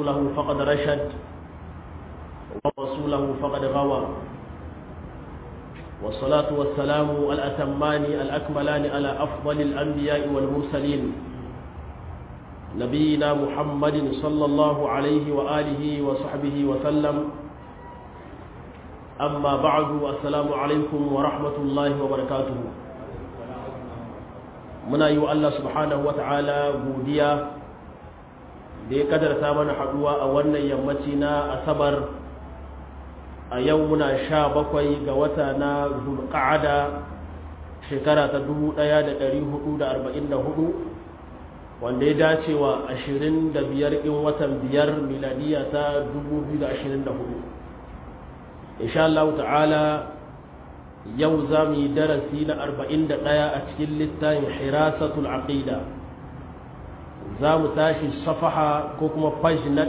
ورسوله فقد رشد ورسوله فقد غوى والصلاة والسلام الأتمان الأكملان على أفضل الأنبياء والمرسلين نبينا محمد صلى الله عليه وآله وصحبه وسلم أما بعد السلام عليكم ورحمة الله وبركاته muna yi wa Allah subhanahu wata'ala godiya da ya kadarta mana haduwa a wannan yammaci na asabar a yau muna 17 ga wata na zulqa'ada shekara ta 1444 wanda ya dace wa 25 ɗin watan 5 miladiya ta 2024 insha Allah ta'ala yau za mu yi darasi na 41 a cikin littafin hirasatul aqida za mu tashi safaha ko kuma fashi na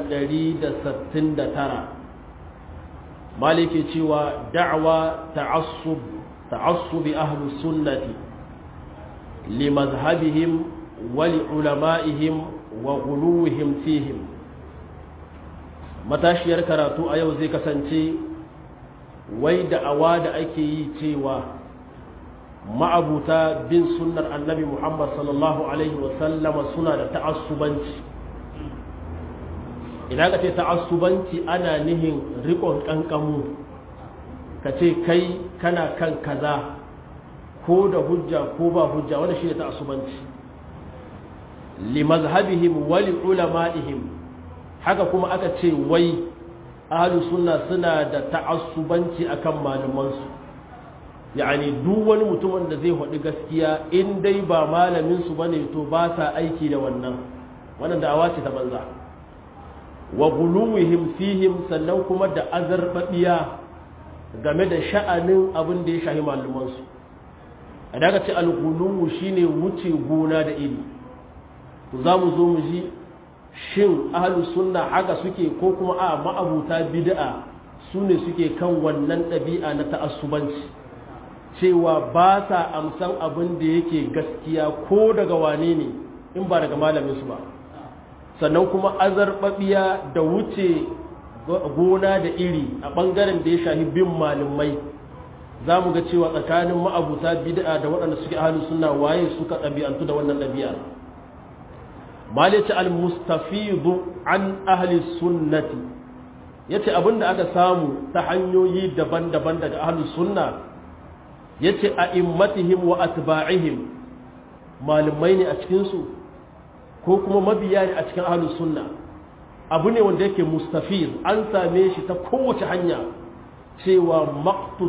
169 maliki cewa da'wa ta'assubi ahlus sunnati li mazhabihim wa li ulama'ihim wa ghuluwihim fihim matashiyar karatu a yau zai kasance wai da'awa da ake yi cewa ma'abuta bin sunnar annabi Muhammad sallallahu alaihi wasallama suna da ta'assubanci idan ka ce ta'assubanci ana nihin riƙon ƙanƙamu ka ce kai kana kan kaza ko da hujja ko ba hujja wannan shine ta'assubanci li mazhabihim wa li ulama'ihim haka kuma aka ce wai ahlus sunna suna da ta'assubanci akan malamansu yani duk wani mutumin da zai faɗi gaskiya in dai ba malamin su bane to ba sa aiki da wannan da'awa ce ta banza wa guluwihim fihim sannan kuma da azarbabiya game da sha'anin abin da ya shahi malamansu a daga ce al-guluwu shine wuce gona da iri to za mu zo mu ji shin ahlus sunna haka suke ko kuma a ma'abuta bid'a su ne suke kan wannan ɗabi'a na ta'assubanci cewa ba sa amsan abin da yake gaskiya ko daga wane ne in ba daga malamin su ba sannan kuma azarbabiya da wuce gona da iri a ɓangaren da ya shahi bin malamai za mu ga cewa tsakanin ma'abuta bid'a da waɗanda suke ahlus sunna waye suka ɗabi'antu da wannan ɗabi'ar malice al-mustafidu an ahli sunnati yace abinda aka samu ta hanyoyi daban-daban daga ahli sunna yace a'immatihim wa atba'ihim malumai ne a cikin su ko kuma mabiya ne a cikin ahli sunna abu ne wanda yake mustafid an same shi ta kowace hanya cewa maqtu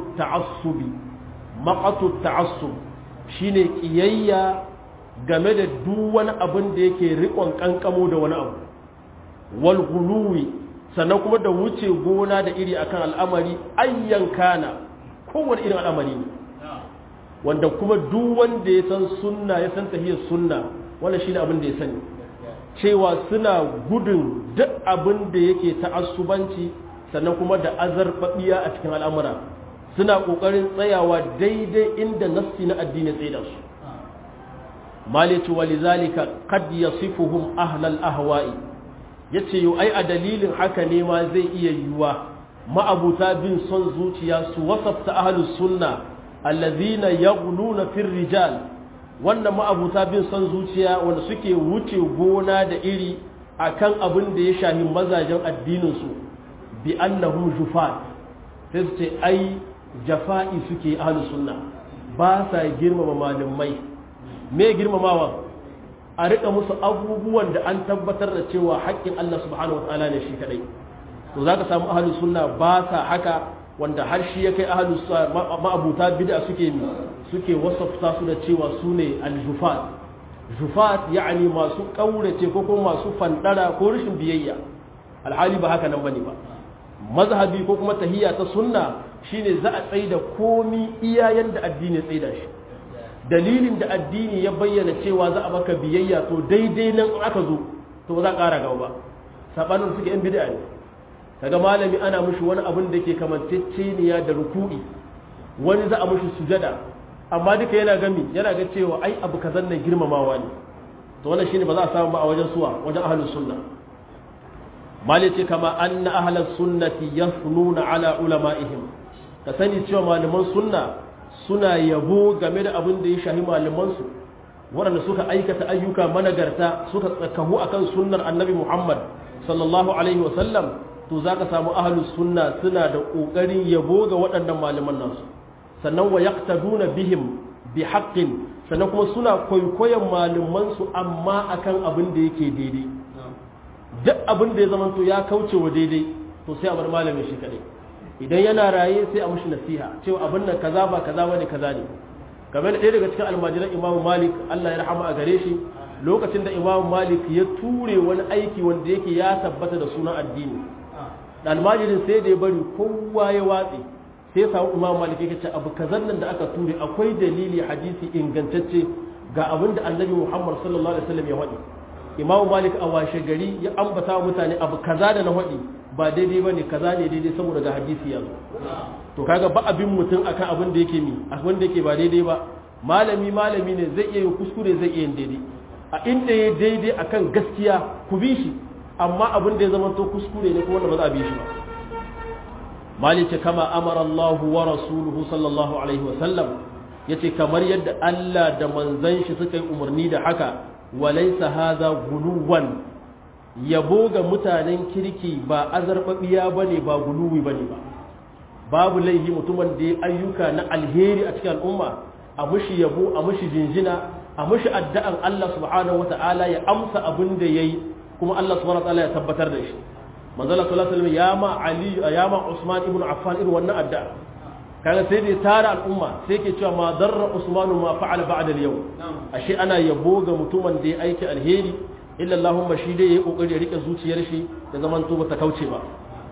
ta'assub shine kiyayya game da duk wani abin da yake riƙon ƙanƙamo da wani abu wal guluwi sannan kuma da wuce gona da iri akan al'amari ayyan kana kowane irin al'amari ne wanda kuma duk wanda ya san sunna ya san tahiyar sunna wannan shine abin da ya sani cewa suna gudun duk abin da yake ta'assubanci sannan kuma da azarbabiya a cikin al'amura suna kokarin tsayawa daidai inda nassi na addini tsaye da su malitu walizalika qad yasifuhum ahlal ahwa'i yace yo ai a dalilin haka ne ma zai iya yiwa ma'abuta bin son zuciya su wasafta ahlus sunna allazina yaghluna fir rijal wannan ma'abuta bin son zuciya wanda suke wuce gona da iri akan abin da ya shahi mazajen addinin su bi annahum jufat sai su ce ai jafa'i suke ahlus sunna ba sa girmama malamai me girmamawa a rika musu abubuwan da an tabbatar da cewa haƙƙin Allah subhanahu wataala ne shi kadai to zaka samu ahlus sunna ba sa haka wanda har shi ya kai ahlus ma'abuta bid'a suke wasafta su da cewa su ne jufat yani masu kaurace ko kuma masu fandara ko rashin biyayya alhali ba haka nan bane ba mazhabi ko kuma tahiyya ta sunna shine za a tsaida komi iyayen da addini tsaida shi dalilin da addini ya bayyana cewa za a maka biyayya to daidai nan aka zo to ba za a ƙara gaba ba sabanin suke yan bid'a ne kaga malami ana mushi wani abin da ke kamanceceniya da ruku'i wani za a mushi sujada amma duka yana ga cewa ai abu kazan nan girmamawa ne to wannan shine ba za a samu ba a wajen suwa wajen ahlus sunna malice kama anna ahlus sunnati yafnuna ala ulama'ihim ka sani cewa malaman sunna suna yabo game da abin da ya shahi malaman su waɗanda suka aikata ayyuka managarta suka tsakahu akan sunnar annabi Muhammad sallallahu alaihi wa sallam to zaka samu ahlus sunna suna da kokarin yabo ga waɗannan malaman nasu sannan wa yaqtaduna bihim bi haqqin sannan kuma suna kwaikwayon malaman su amma akan abin da yake daidai duk abin da ya zama to ya kauce wa daidai to sai a bar malamin shi kadai idan yana raye sai a mushi nasiha cewa abin nan kaza ba kaza bane kaza ne kamar da ɗaya daga cikin almajiran Imam Malik Allah ya rahama a gare shi lokacin da Imam Malik ya ture wani aiki wanda yake ya tabbata da sunan addini da almajirin sai da ya bari kowa ya watsi sai ya samu Imam Malik yake ce abu kazan nan da aka ture akwai dalili hadisi ingantacce ga abin da Annabi Muhammad sallallahu alaihi wasallam ya faɗi Imam Malik a washe gari ya ambata mutane abu kaza da na faɗi ba daidai bane kaza ne daidai saboda ga hadisi yanzu to kaga ba abin mutum akan abin da yake abin da yake ba daidai ba malami ne zai iya yin kuskure zai iya yin daidai a inda ya daidai akan gaskiya ku bi shi amma abin da ya zama to kuskure ne kuma wanda ba za a bi shi ba malice kama amara Allah wa rasuluhu sallallahu alaihi wa sallam yace kamar yadda Allah da manzon shi suka yi umarni da haka walaysa hadha guluwan yabo ga mutanen kirki ba azarbabiya bane ba guluwi bane ba babu laihi mutumin da ya ayyuka na alheri a cikin al'umma a mushi yabo a mushi jinjina a mushi addu'an Allah subhanahu wata'ala ya amsa abin da yayi kuma Allah subhanahu wata'ala ya tabbatar da shi manzo Allah sallallahu alaihi wasallam ya ma Usman ibn Affan irin wannan addu'a kaga sai da tara al'umma sai ke cewa ma darra Usman ma fa'ala ba'da al-yawm ashe ana yabo ga mutumin da ya aiki alheri illa Allahumma shi dai yayi kokari ya rike zuciyar shi da zaman to ba ta kauce ba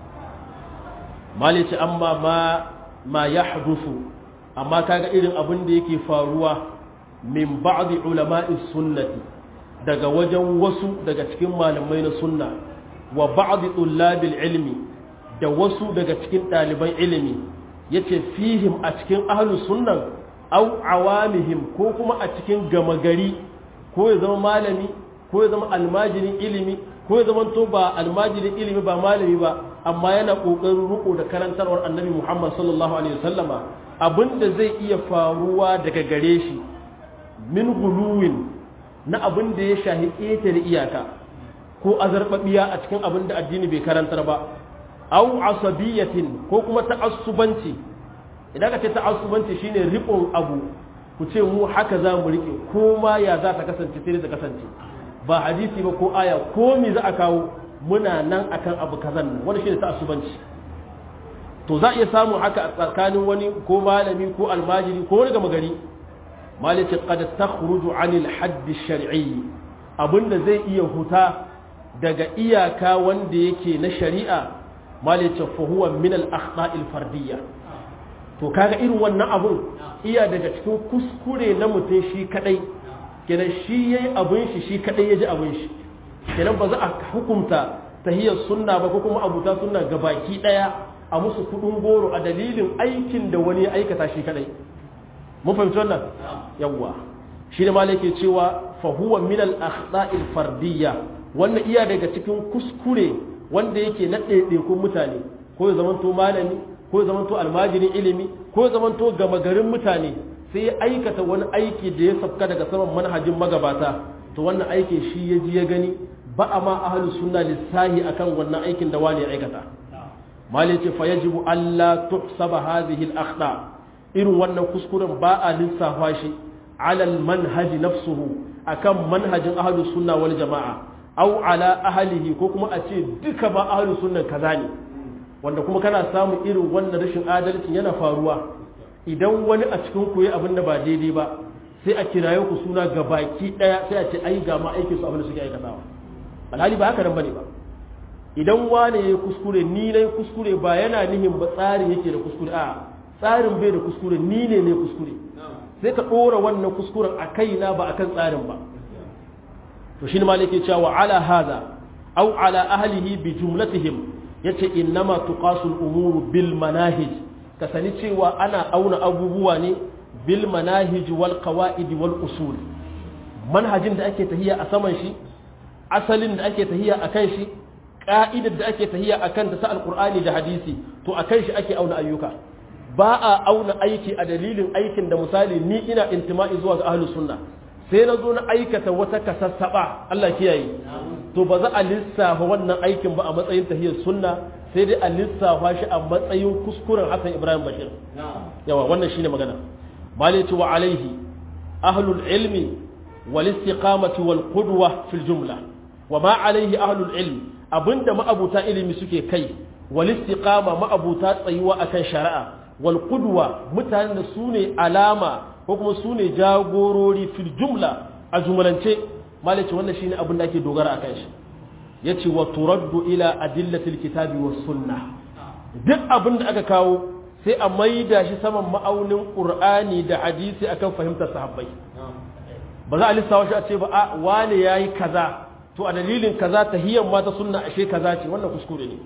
malice amma ma ya hadufu amma kaga irin abin da yake faruwa min ba'di ulama'i sunnati daga wajen wasu daga cikin malamai na sunna wa ba'di tullabil ilmi da wasu daga cikin ɗaliban ilimi yace fihim a cikin ahlus sunnan aw awamihim ko kuma a cikin gama gari ko ya zama malami ko ya zama almajirin ilimi ko ya zama to ba almajirin ilimi ba malami ba amma yana kokarin riko da karantarwar annabi Muhammad sallallahu alaihi wasallama abinda zai iya faruwa daga gare shi min guluwin na abinda ya shahi ƙetare iyaka ko azarbabiya a cikin abinda addini bai karantar ba au asabiyatin ko kuma ta'assubanci idan ka ce ta'assubanci shine riƙon abu ku ce mu haka za mu riƙe ko ma ya za ta kasance sai ta kasance ba hadisi ba ko aya ko me za a kawo muna nan akan abu kazan nan wanda shine ta'assubanci to za a iya samu haka a tsakanin wani ko malami ko almajiri ko wani gama gari malice qad takhruju 'anil hadd ash-shar'i abinda zai iya huta daga iyaka wanda yake na shari'a malice fa huwa min al-akhta' al-fardiyya to kaga irin wannan abun iya daga cikin kuskure na mutum shi kadai kenan shi yayi abun shi kadai yaji abun shi kenan ba za a hukunta tahiyar sunna ba ko kuma abuta sunna gabaki daya a musu kudin goro a dalilin aikin da wani ya aikata shi kadai mun fahimci wannan yawa shi ne malai ke cewa fa huwa min al akhta'il fardiyya wannan iya daga cikin kuskure wanda yake na ɗaiɗaikun mutane ko ya zamanto malami ko ya zamanto almajirin ilimi ko ya zamanto gama garin mutane sai ya aikata wani aiki da ya sabka daga saman manhajin magabata to wannan aikin shi ya ji ya gani ba a ma ahlus sunna lissahi akan wannan aikin da wani ya aikata malai ce fa yajibu alla tuhsaba hadhihi al akhta irin wannan kuskuren ba a lissafa shi ala al manhaj nafsuhu akan manhajin ahlus sunna wal jamaa aw ala ahlihi ko kuma a ce duka ba ahlus sunna kaza ne wanda kuma kana samun irin wannan rashin adalci yana faruwa idan wani a cikin ku yayi abin da ba daidai ba sai a kiraye ku suna gabaki daya sai a ce ai ga ma aikin su abin da suke aikatawa alhali ba haka nan bane ba idan wane ya kuskure ni ne kuskure ba yana nihin ba tsarin yake da kuskure a tsarin bai da kuskure ni ne kuskure sai ka dora wannan kuskuren a kaina ba akan tsarin ba to shine malike cewa ala hada aw ala ahlihi bi jumlatihim yace innama tuqasu al-umuru bil manahij ka sani cewa ana auna abubuwa ne bil manahij wal qawaid wal usul manhajin da ake tahiya a saman shi asalin da ake tahiya akan shi ka'idar da ake tahiyya akan ta alqur'ani da hadisi to akan shi ake auna ayyuka ba a auna aiki a dalilin aikin da misali ni ina intima'i zuwa ga ahlus sunna sai na zo na aikata wata kasassaba Allah kiyaye to ba za a lissafa wannan aikin ba a matsayin tahiyyar sunna sai dai a lissafa shi a matsayin kuskuren Hassan Ibrahim Bashir yawa wannan shine magana malati wa alaihi ahlul ilmi wal istiqamati wal qudwa fil jumla wa ma alaihi ahlul ilmi abinda ma'abuta ilimi suke kai wal istiqama ma'abuta tsayuwa akan shari'a wal qudwa mutanen da sune alama ko kuma sune jagorori fil jumla a jumlance malati wannan shine abin da ake dogara akan shi yace wa turaddu ila adillatil kitabi was sunnah duk abin da aka kawo sai a maida shi saman ma'aunin qur'ani da hadisi akan fahimtar sahabbai ba za a lissawa shi a ce ba a wane yayi kaza to a dalilin kaza tahiyyar ma ta sunna ashe kaza ce wannan kuskure ne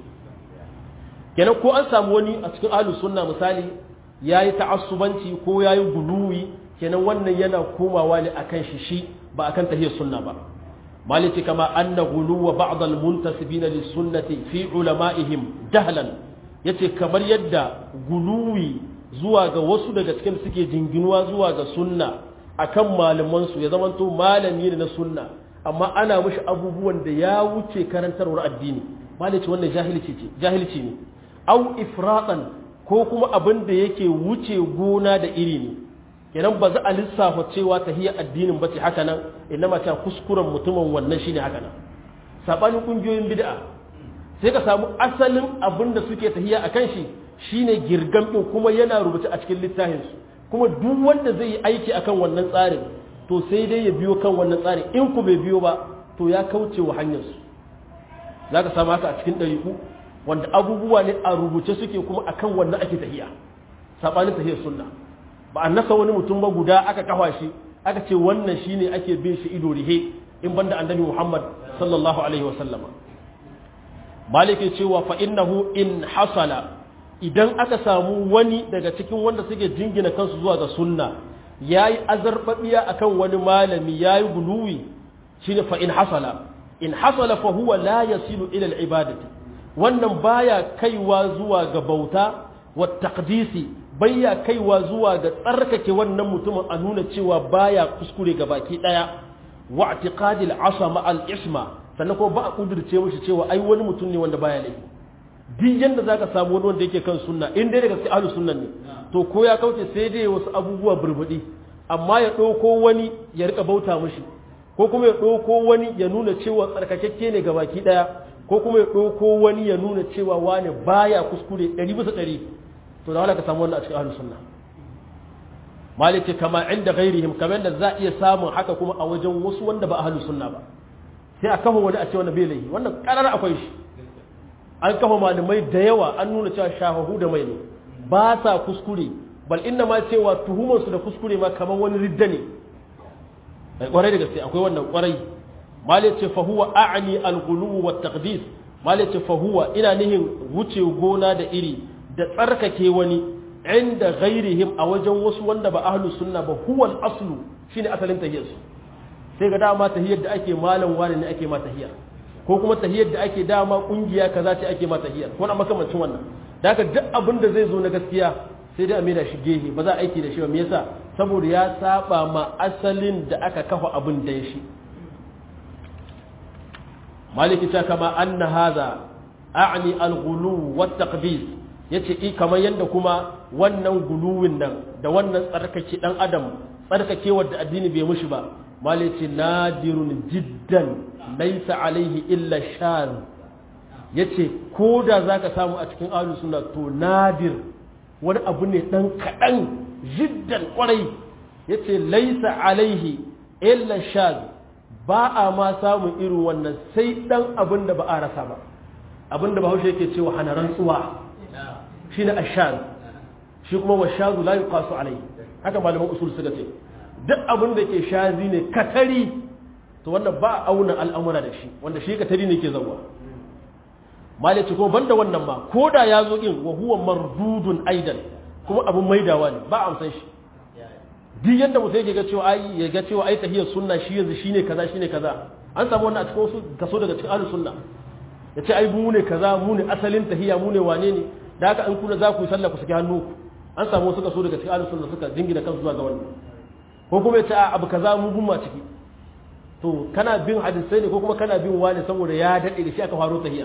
kenan ko an samu wani a cikin ahlus sunna misali yayi ta'assubanci ko yayi guluwi kenan wannan yana komawa ne akan shi ba akan tahiyyar sunna ba maliki kama anna guluwa ba'd al-muntasibin lis-sunnati fi ulama'ihim jahlan yace kamar yadda guluwi zuwa ga wasu daga cikin suke jinginuwa zuwa ga sunna akan malaman su ya zamanto malami ne na sunna amma ana mishi abubuwan da ya wuce karantarwar addini maliki wannan jahilci ne au ifratan ko kuma abin da yake wuce gona da iri ne kenan ba za a lissafa cewa tahiyar addinin ba ce haka nan inna ma ta kuskuren mutumin wannan shine haka nan sabanin kungiyoyin bid'a sai ka samu asalin abin da suke tahiya akan shi shine girgam din kuma yana rubuce a cikin littafin su kuma duk wanda zai yi aiki akan wannan tsarin to sai dai ya biyo kan wannan tsarin in ku bai biyo ba to ya kauce wa hanyar su zaka samu haka a cikin dariku wanda abubuwa ne a rubuce suke kuma akan wannan ake tahiya sabanin tahiyar sunna ba a nasa wani mutum ba guda aka kafa shi aka ce wannan shine ake bin shi ido rihe in banda annabi Muhammad sallallahu alaihi wasallam malike cewa fa innahu in hasala idan aka samu wani daga cikin wanda suke jingina kansu zuwa ga sunna yayi azarbabiya akan wani malami yayi guluwi shine fa in hasala fa huwa la yasilu ila al-ibadati wannan baya kaiwa zuwa ga bauta wa taqdisi baya kaiwa zuwa ga tsarkake wannan mutumin a nuna cewa baya kuskure ga baki daya wa i'tiqadil asama al-isma sannan kuma ba a kudurce mishi cewa ai wani mutum ne wanda baya laifi duk yanda zaka samu wani wanda yake kan sunna in dai daga cikin ahlus sunna ne to ko ya kauce sai dai wasu abubuwa burbudi amma ya dauko wani ya rika bauta mishi ko kuma ya dauko wani ya nuna cewa tsarkakekke ne ga baki daya ko kuma ya dauko wani ya nuna cewa wani baya kuskure 100% to da wala ka samu wannan a cikin ahlus sunna malike kama inda ghairihim kamar da za iya samun haka kuma a wajen wasu wanda ba ahlus sunna ba sai a kafa wani a ce wannan bai laifi wannan karara akwai shi an kafa malamai da yawa an nuna cewa shahahu da mai ne ba sa kuskure bal inna ma cewa tuhumar su da kuskure ma kamar wani ridda ne bai kwarai da gaske akwai wannan kwarai malike ce fa huwa a'ni al-ghulu wa taqdis malike ce fa huwa ina nihin wuce gona da iri da tsarkake wani inda ghairihim a wajen wasu wanda ba ahlus sunna ba huwa al-aslu shine asalin tahiyyar su sai ga dama tahiyyar da ake malam wani ne ake ma tahiyyar ko kuma tahiyyar da ake dama kungiya kaza ce ake ma tahiyyar ko na makamancin wannan da haka duk abin da zai zo na gaskiya sai dai a maida shi gehe ba za a aiki da shi ba me yasa saboda ya saba ma asalin da aka kafa abin da shi maliki ta kama anna hadha a'ni al-ghulu wa taqdis yace kamar yanda kuma wannan guluwin nan da wannan tsarkake dan adam tsarkake wanda addini bai mushi ba maliki nadirun jiddan laysa alaihi illa shaz yace koda zaka samu a cikin ahlus sunna to nadir wani abu ne dan kadan jiddan kwarai yace laysa alaihi illa shaz ba a ma samun irin wannan sai dan abin da ba a rasa ba abin da bahaushe yake cewa hana rantsuwa shine ashaz shi kuma washazu la yuqasu alai haka malaman usul suka ce duk abin da ke shazi ne katari to wannan ba a auna al'amura da shi wanda shi katari ne ke zawa malaci kuma banda wannan ma koda ya zo in wa huwa mardudun aidan kuma abin maidawa ne ba a amsan shi duk yadda mutum yake ga cewa ai ya ga cewa ai tahiyar sunna shi yanzu shine kaza an samu wannan a cikin wasu kaso daga cikin ahlus sunna ya ce ai mu ne kaza mu ne asalin tahiyya mu ne wane ne da haka an kuna za ku yi sallah ku saki hannu an samu suka so daga cikin ahlus sunna suka jingina kansu zuwa ga wannan ko kuma ya ce abu kaza mu gumma ciki to kana bin hadisai ne ko kuma kana bin wani saboda ya dade da shi aka faro tahiyya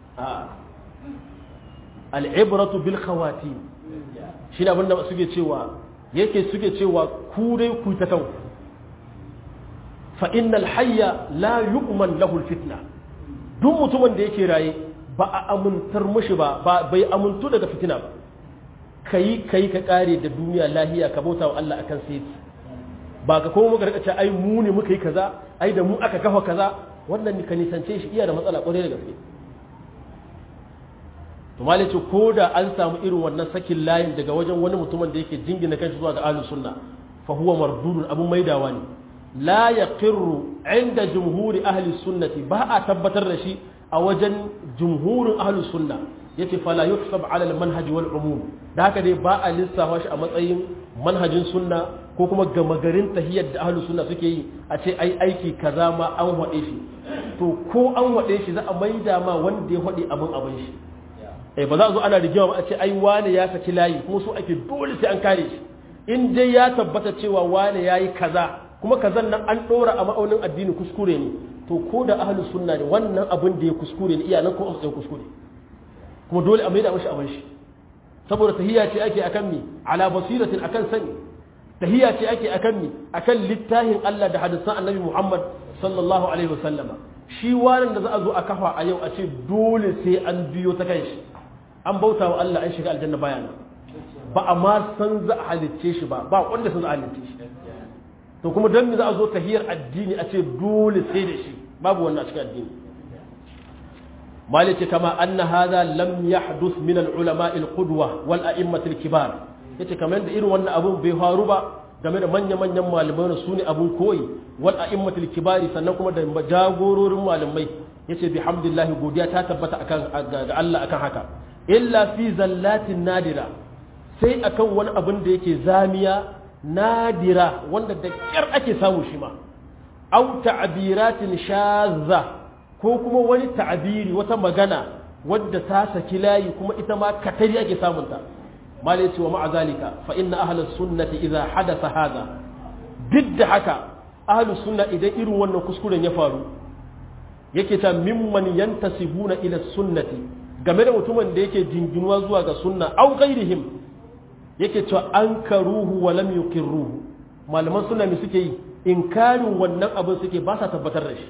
al-ibratu bil khawatim shi ne abinda suke cewa ku dai ku ta kan fa innal hayya la yu'man lahu al-fitna duk mutumin da yake raye ba a amintar mushi ba bai amuntu daga fitina ba kai ka kare da duniya lahiya ka bauta wa Allah akan sai ba ka kuma muka rika ce ai mu ne muka yi kaza ai da mu aka kafa kaza wannan ni ka nisance shi iya da matsala kwarai da gaske to malice ko da an samu irin wannan sakin layin daga wajen wani mutumin da yake jingina kanshi zuwa ga ahlus sunna fa huwa mardudun abun maidawa ne la yaqirru inda jumhuri ahli sunnati ba a tabbatar da shi a wajen jumhurin ahlus sunna yace fala yuhsab ala al manhaj wal umum da haka dai ba a lissafa shi a matsayin manhajin sunna ko kuma gama garin tahiyyar da ahlus sunna suke yi a ce ai aiki kaza ma an wade shi to ko an wade shi za a maida ma wanda ya wade abin shi ba za a zo ana rigima ba a ce ai wane ya saki layi kuma su ake dole sai an kare shi in dai ya tabbata cewa wane yayi kaza kuma kazan nan an dora a ma'aunin addini kuskure ne to ko da ahlus sunna ne wannan abin da ya kuskure ne iyalan ko a kuskure kuma dole a maida mashi abin shi saboda tahiyya ce ake akan mi ala basiratin akan sani tahiyya ce ake akan mi akan littafin Allah da hadisan Annabi Muhammad sallallahu alaihi wasallama shi wannan da za a zo a kafa a yau a ce dole sai an biyo ta kai shi an bauta wa Allah an shiga aljanna bayana ba a ma san za a halicce shi ba wanda sun za a halicce shi to kuma dan me za a zo tahiyar addini a ce dole sai da shi babu wannan a cikin addini malike kama anna hadha lam yahduth min al-ulama al-qudwa wal a'immat al-kibar yace kamar da irin wannan abun bai faru ba game da manyan malamai su ne abun koyi wal a'immat al-kibari sannan kuma da jagororin malamai yace bihamdillah godiya ta tabbata akan ga Allah akan haka illa fi zallatin nadira sai akan wani abin da yake zamiya nadira wanda da kyar ake samu shi ma au ta'biratin shazza ko kuma wani ta'biri wata magana wadda ta saki layi kuma ita ma katari ake samun ta malai ce wa ma'a zalika fa inna ahlus sunnati idza hadatha hadha didda haka ahlus sunna idan irin wannan kuskuren ya faru yake ta mimman yantasibuna ila sunnati game da mutumin da yake jinginuwa zuwa ga sunna au ghairihim yake cewa an karuhu wa lam yuqirruhu malaman sunna me suke yi inkarin wannan abin suke ba sa tabbatar da shi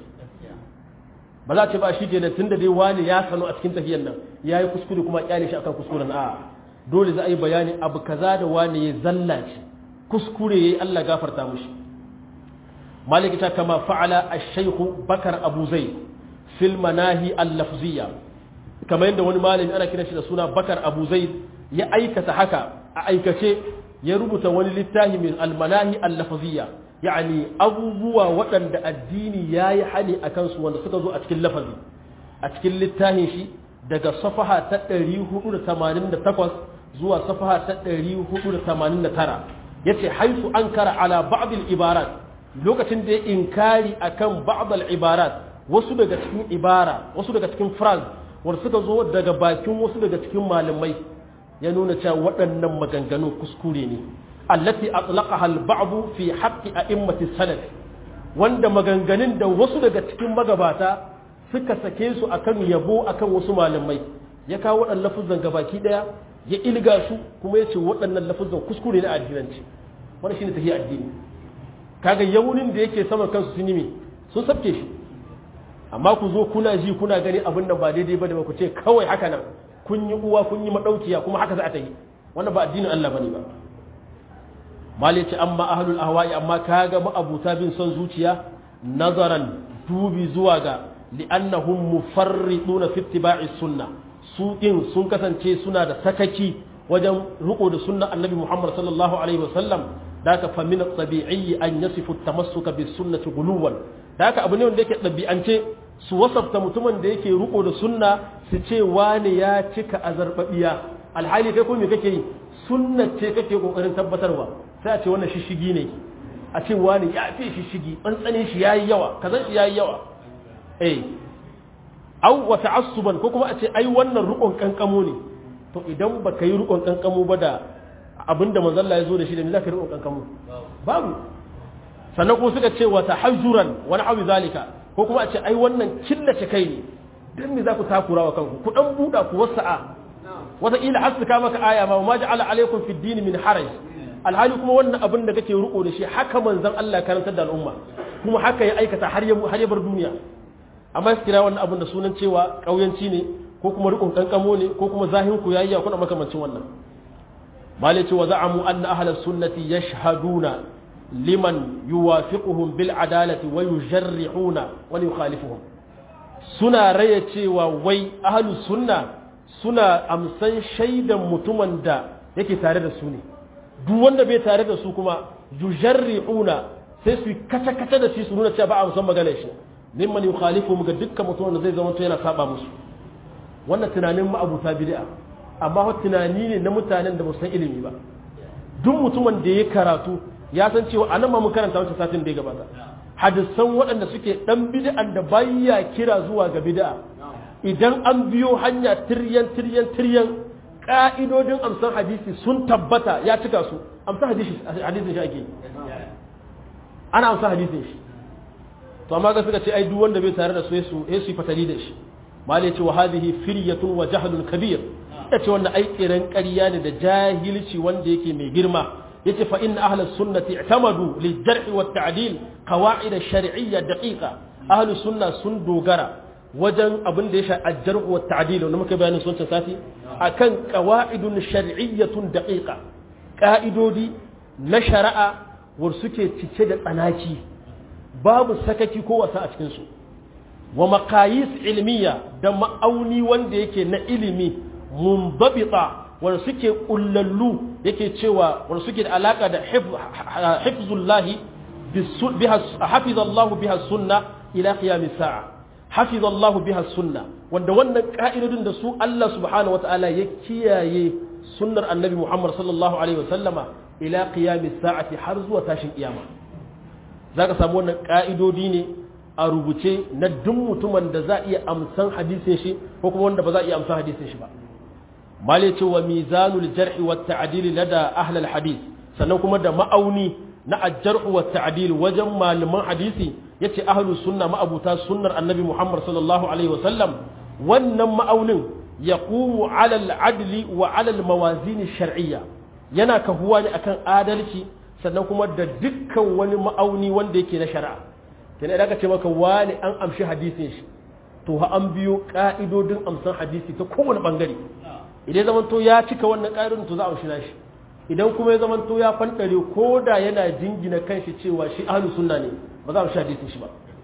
ba za ce ba shi kenan tunda dai wani ya sanu a cikin tafiyan nan yayi kuskure kuma kyale shi akan kuskuren a dole za a yi bayani abu kaza da wani ya zallace kuskure yayi Allah gafarta mushi maliki ta kama fa'ala ash-shaykh bakar abu zaid fil manahi al-lafziyya kamar yadda wani malami ana kiran shi da suna bakar abu zaid ya aikata haka a aikace ya rubuta wani littafi min al-manahi al-lafziyya yani abubuwa waɗanda addini yayi hali akan su wanda suka zo a cikin lafazi a cikin littafin shi daga safaha ta 488 zuwa safaha ta 489 yace haisu ankara ala ba'd al-ibarat lokacin da ya inkari akan ba'd al-ibarat wasu daga cikin ibara wasu daga cikin phrase wanda suka zo daga bakin wasu daga cikin malamai ya nuna cewa waɗannan maganganu kuskure ne allati atlaqaha al-ba'd fi haqqi a'immati salaf wanda maganganun da wasu daga cikin magabata suka sake su akan yabo akan wasu malamai ya kawo waɗannan lafuzan gabaki daya ya ilga su kuma ya ce waɗannan lafuzan kuskure ne a addinance wannan shine tafiya addini kaga yawunin da yake sama kansu sun yi sun sabke shi amma ku zo kuna ji kuna gani abin nan ba daidai ba da ku ce kawai haka nan kun yi uwa kun yi madaukiya kuma haka za a ta yi wannan ba addinin Allah bane ba malai ce amma ahlul ahwa'i amma kaga ma'abuta bin son zuciya nazaran dubi zuwa ga li'annahum mufarriduna fi ittiba'i sunna su din sun kasance suna da sakaki wajen riko da sunna annabi Muhammad sallallahu alaihi wasallam da ka fa min at-tabi'i an yasifu at-tamassuka bis sunnati guluwan da haka abu ne wanda yake ɗabi'ance su wasafta mutumin da yake riko da sunna su ce wani ya cika azarbabiya alhali kai ko me kake yi sunna ce kake kokarin tabbatarwa sai a ce wannan shishigi ne a ce wani ya fi shishigi tsantsanin shi yayi yawa kazan shi yayi yawa au wa ta'assuban ko kuma a ce ai wannan rukun kankamo ne to idan baka yi rukun kankamo ba da abinda manzon Allah ya zo da shi da me zaka rukun kankamo babu sannan kuma suka ce wa tahajjuran wa na'u zalika ko kuma a ce ai wannan killace kai ne dan me za ku takura wa kanku ku dan buda ku wasa'a wata ila hasaka maka aya ma ja'ala alaikum fid din min haraj alhali kuma wannan abin da kake ruko da shi haka manzon Allah karantar da al'umma kuma haka ya aikata har ya bar duniya amma su kira wannan abin da sunan cewa kauyanci ne ko kuma rukun kankamo ne ko kuma zahin ku yayya kuna makamancin wannan malai ce wa za'amu anna ahlus sunnati yashhaduna liman yuwafiquhum bil adalati wa yujarrihuna wa yukhalifuhum suna raya cewa wai ahlus sunna suna amsan shaidan mutumin da yake tare da su ne duk wanda bai tare da su kuma yujarrihuna sai su kata da shi su nuna cewa ba a musan maganar shi mimman yukhalifuhum ga dukkan mutumin da zai zama to yana saba musu wannan tunanin ma'abuta bid'a amma wa tunani ne na mutanen da ba su san ilimi ba duk mutumin da ya karatu ya san cewa anan ma mun karanta wancan satin da ya gabata hadisan waɗanda suke dan bid'an da bayya kira zuwa ga bid'a idan an biyo hanya tiryan ka'idodin amsan hadisi sun tabbata ya cika su amsan hadisin shi ake ana amsan hadisin shi to amma ga suka ce ai duk wanda bai tare da su su fatali da shi malai ce wa hadhihi firyatun wa jahlun kabir yace wannan ai kiran ƙarya ne da jahilci wanda yake mai girma yace fa inna ahlus sunnati i'tamadu lil jarh wa ta'dil qawaid ash-shar'iyya daqiqa ahlus sunna sun dogara wajen abin da ya sha al-jarh wa ta'dil wanda muka bayanin sun sati akan qawaidun shar'iyyatun daqiqa ka'idodi na shari'a war suke cike da tsanaki babu sakaki ko wasa a cikin su wa maqayis ilmiya da ma'auni wanda yake na ilimi munbabita wanda suke kullallu yake cewa wanda suke da alaka da hifzullahi hafizallahu biha sunna ila qiyam sa'a hafizallahu biha sunna wanda wannan ka'idodin da su Allah subhanahu wataala ya kiyaye sunnar annabi Muhammad sallallahu alaihi wasallama ila qiyam sa'ati har zuwa tashin kiyama zaka samu wannan ka'idodi ne a rubuce na duk mutumin da za iya amsan hadisin shi ko kuma wanda ba za iya amsan hadisin shi ba mali ce wa mizanul jar'i wat ta'dil lada ahlul hadith sannan kuma da ma'auni na al-jarh wat ta'dil wajen malaman hadisi yace ahlus sunna ma'abuta sunnar annabi Muhammad sallallahu alaihi wasallam wannan ma'aunin yaqumu 'ala al-'adli wa 'ala al-mawazin ash-shar'iyya yana kahuwa ne akan adalci sannan kuma da dukkan wani ma'auni wanda yake na shari'a kenan idan ka ce maka wani an amshi hadisin shi to ha an biyo ka'idodin amsan hadisi ta kowane bangare idan zaman to ya cika wannan ka'idodin to za a amshi nashi idan kuma ya zaman to ya fantare ko da yana jingina kanshi cewa shi ahlus sunna ne ba za a amshi hadisin shi ba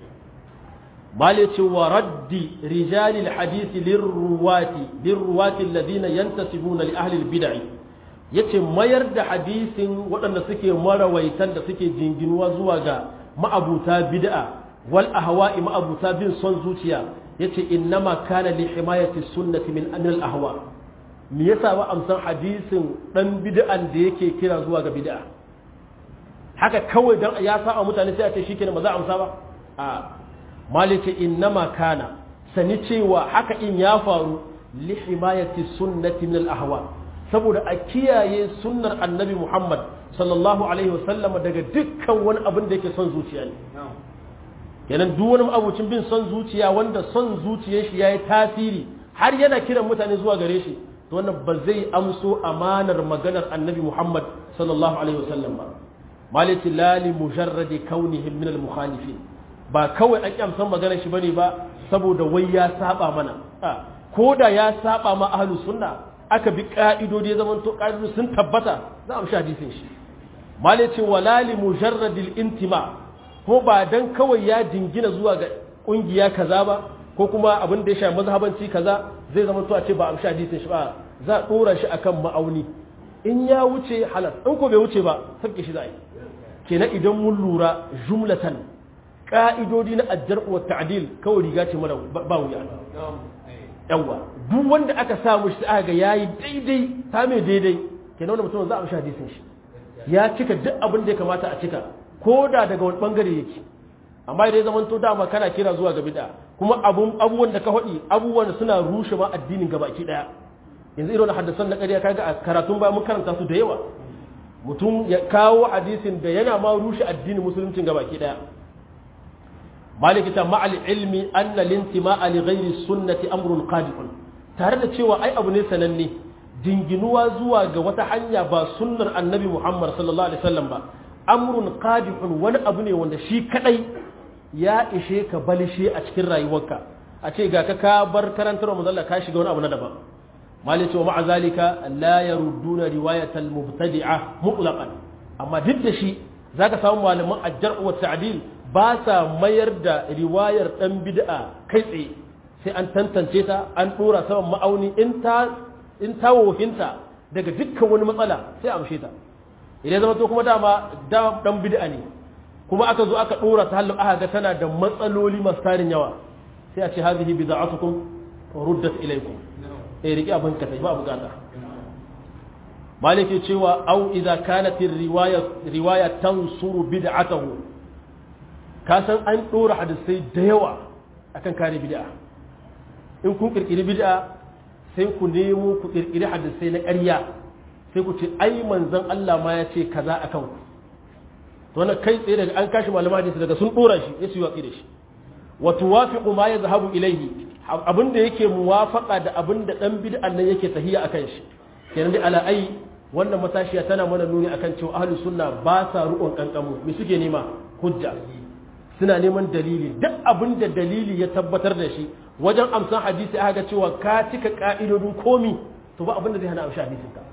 mali ce wa raddi rijali alhadisi lirruwati alladhina yantasibuna li ahli albid'ah yace mayar da hadisin waɗanda suke marawaitan da suke jinginuwa zuwa ga ma'abuta bid'a wal ahwa'i ma'abuta bin son zuciya yace innama kana li himayati sunnati min al ahwa me yasa ba amsan hadisin dan bid'an da yake kira zuwa ga bid'a haka kawai dan ya sa mutane sai a ce shikenan ba za a amsa ba a malike innama kana sani cewa haka in ya faru li himayati sunnati min al ahwa saboda a kiyaye sunnar annabi Muhammad sallallahu alaihi wasallam daga dukkan wani abin da yake son zuciya ne kenan duk wani abucin bin son zuciya wanda son zuciyar shi yayi tasiri har yana kiran mutane zuwa gare shi to wannan ba zai amso amanar maganar annabi Muhammad sallallahu alaihi wasallam ba malati la li mujarradi kaunihim min al mukhalifin ba kawai an kyamsan maganar shi bane ba saboda wai ya saba mana ko da ya saba ma ahlus sunna aka bi ka'idodi zaman to ka'idodi sun tabbata za a amshi hadisin shi malai ce wala li mujarradil intima ko ba dan kawai ya jingina zuwa ga kungiya kaza ba ko kuma abin da ya shafi mazhabanci kaza zai zama to a ce ba amshi hadisin shi ba za a dora shi akan ma'auni in ya wuce halal in ko bai wuce ba sabke shi za a yi kenan idan mun lura jumlatan ka'idodi na ajjar wa ta'dil kawai riga ce mana ba wuya yawa duk wanda aka samu shi aka ga yayi daidai ta mai daidai kenan wannan mutum za a amshi hadisin shi ya cika duk abin da ya kamata a cika ko da daga wani bangare yake amma idan zaman to dama kana kira zuwa ga bid'a kuma abubuwan da ka faɗi abubuwan suna rushe ma addinin gabaki daya yanzu irin hadisan na ƙarya kaga a karatun ba mun karanta su da yawa mutum ya kawo hadisin da yana ma rushe addinin musuluncin gabaki daya maliki ta ma'al ilmi anna lintima'a li ghairi sunnati amrun qadi'un tare da cewa ai abu ne sananne dinginuwa zuwa ga wata hanya ba sunnar annabi Muhammad sallallahu alaihi wasallam ba amrun qadi'un wani abu ne wanda shi kadai ya ishe ka balishe a cikin rayuwarka a ce ga ka bar karantar manzo Allah ka shiga wani abu na daban maliki wa ma'a zalika la yarudduna riwayatal mubtadi'a mutlaqan amma duk da shi zaka samu malaman ajjar wa ta'dil ba sa mayar da riwayar dan bid'a kai tsaye sai an tantance ta an dora saman ma'auni in ta wofinta daga dukkan wani matsala sai a amshe ta idan zama to kuma dama dan bid'a ne kuma aka zo aka dora ta halin aka ga tana da matsaloli masu tarin yawa sai a ce hadhihi bid'atukum ruddat ilaykum riki abin ka sai ba bukata maliki cewa au idza kanat riwaya tansuru bid'atahu ka san an dora hadisai da yawa akan kare bid'a in kun kirkiri bid'a sai ku nemo ku kirkiri hadisai na ƙarya sai ku ce ai manzon Allah ma ya ce kaza akan ku to wannan kai tsaye daga an kashi malama hadisi daga sun dora shi sai su yi watsi da shi wa tuwafiqu ma yazhabu ilayhi abinda yake muwafaqa da abinda dan bid'an nan yake tahiya akan shi kenan dai ala ai wannan matashiya tana mana nuni akan cewa ahlus sunna ba sa ruƙon kankamu me suke nema hujja suna neman dalili duk abinda dalili ya tabbatar da shi wajen amsan hadisi aka ga cewa ka cika ka'idodin komi to ba abinda zai hana amshi hadisin ka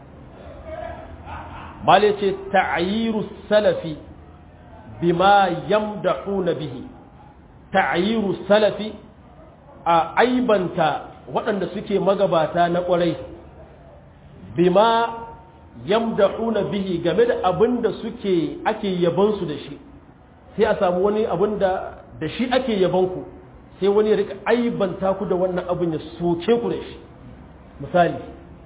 mala ce ta'yiru salafi bima yamdahuna bihi ta'yiru salafi a aibanta waɗanda suke magabata na ƙwarai bima yamdahuna bihi game da abinda suke ake yaban su da shi sai a samu wani abinda da shi ake yaban ku sai wani ya rika aibanta ku da wannan abin ya soke ku da shi misali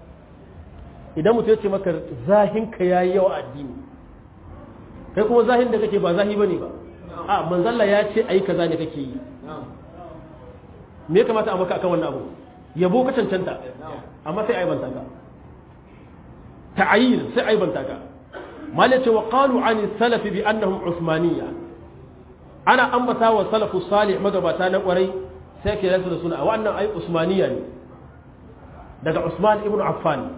idan mutum ya ce maka zahinka ya yi yawa addini kai kuma zahin da kake ba zahi ba ne ba a manzalla ya ce a yi kaza ne kake yi me ya kamata a maka akan wannan abu yabo ka cancanta amma sai aibanta ka ta'ayir sai aibanta ka malai ce wa qalu an salafi bi annahum usmaniyya ana ambata wa salafu salih magabata na kwarai sai ke rasu da suna wannan ai usmaniya ne daga Usman ibn Affan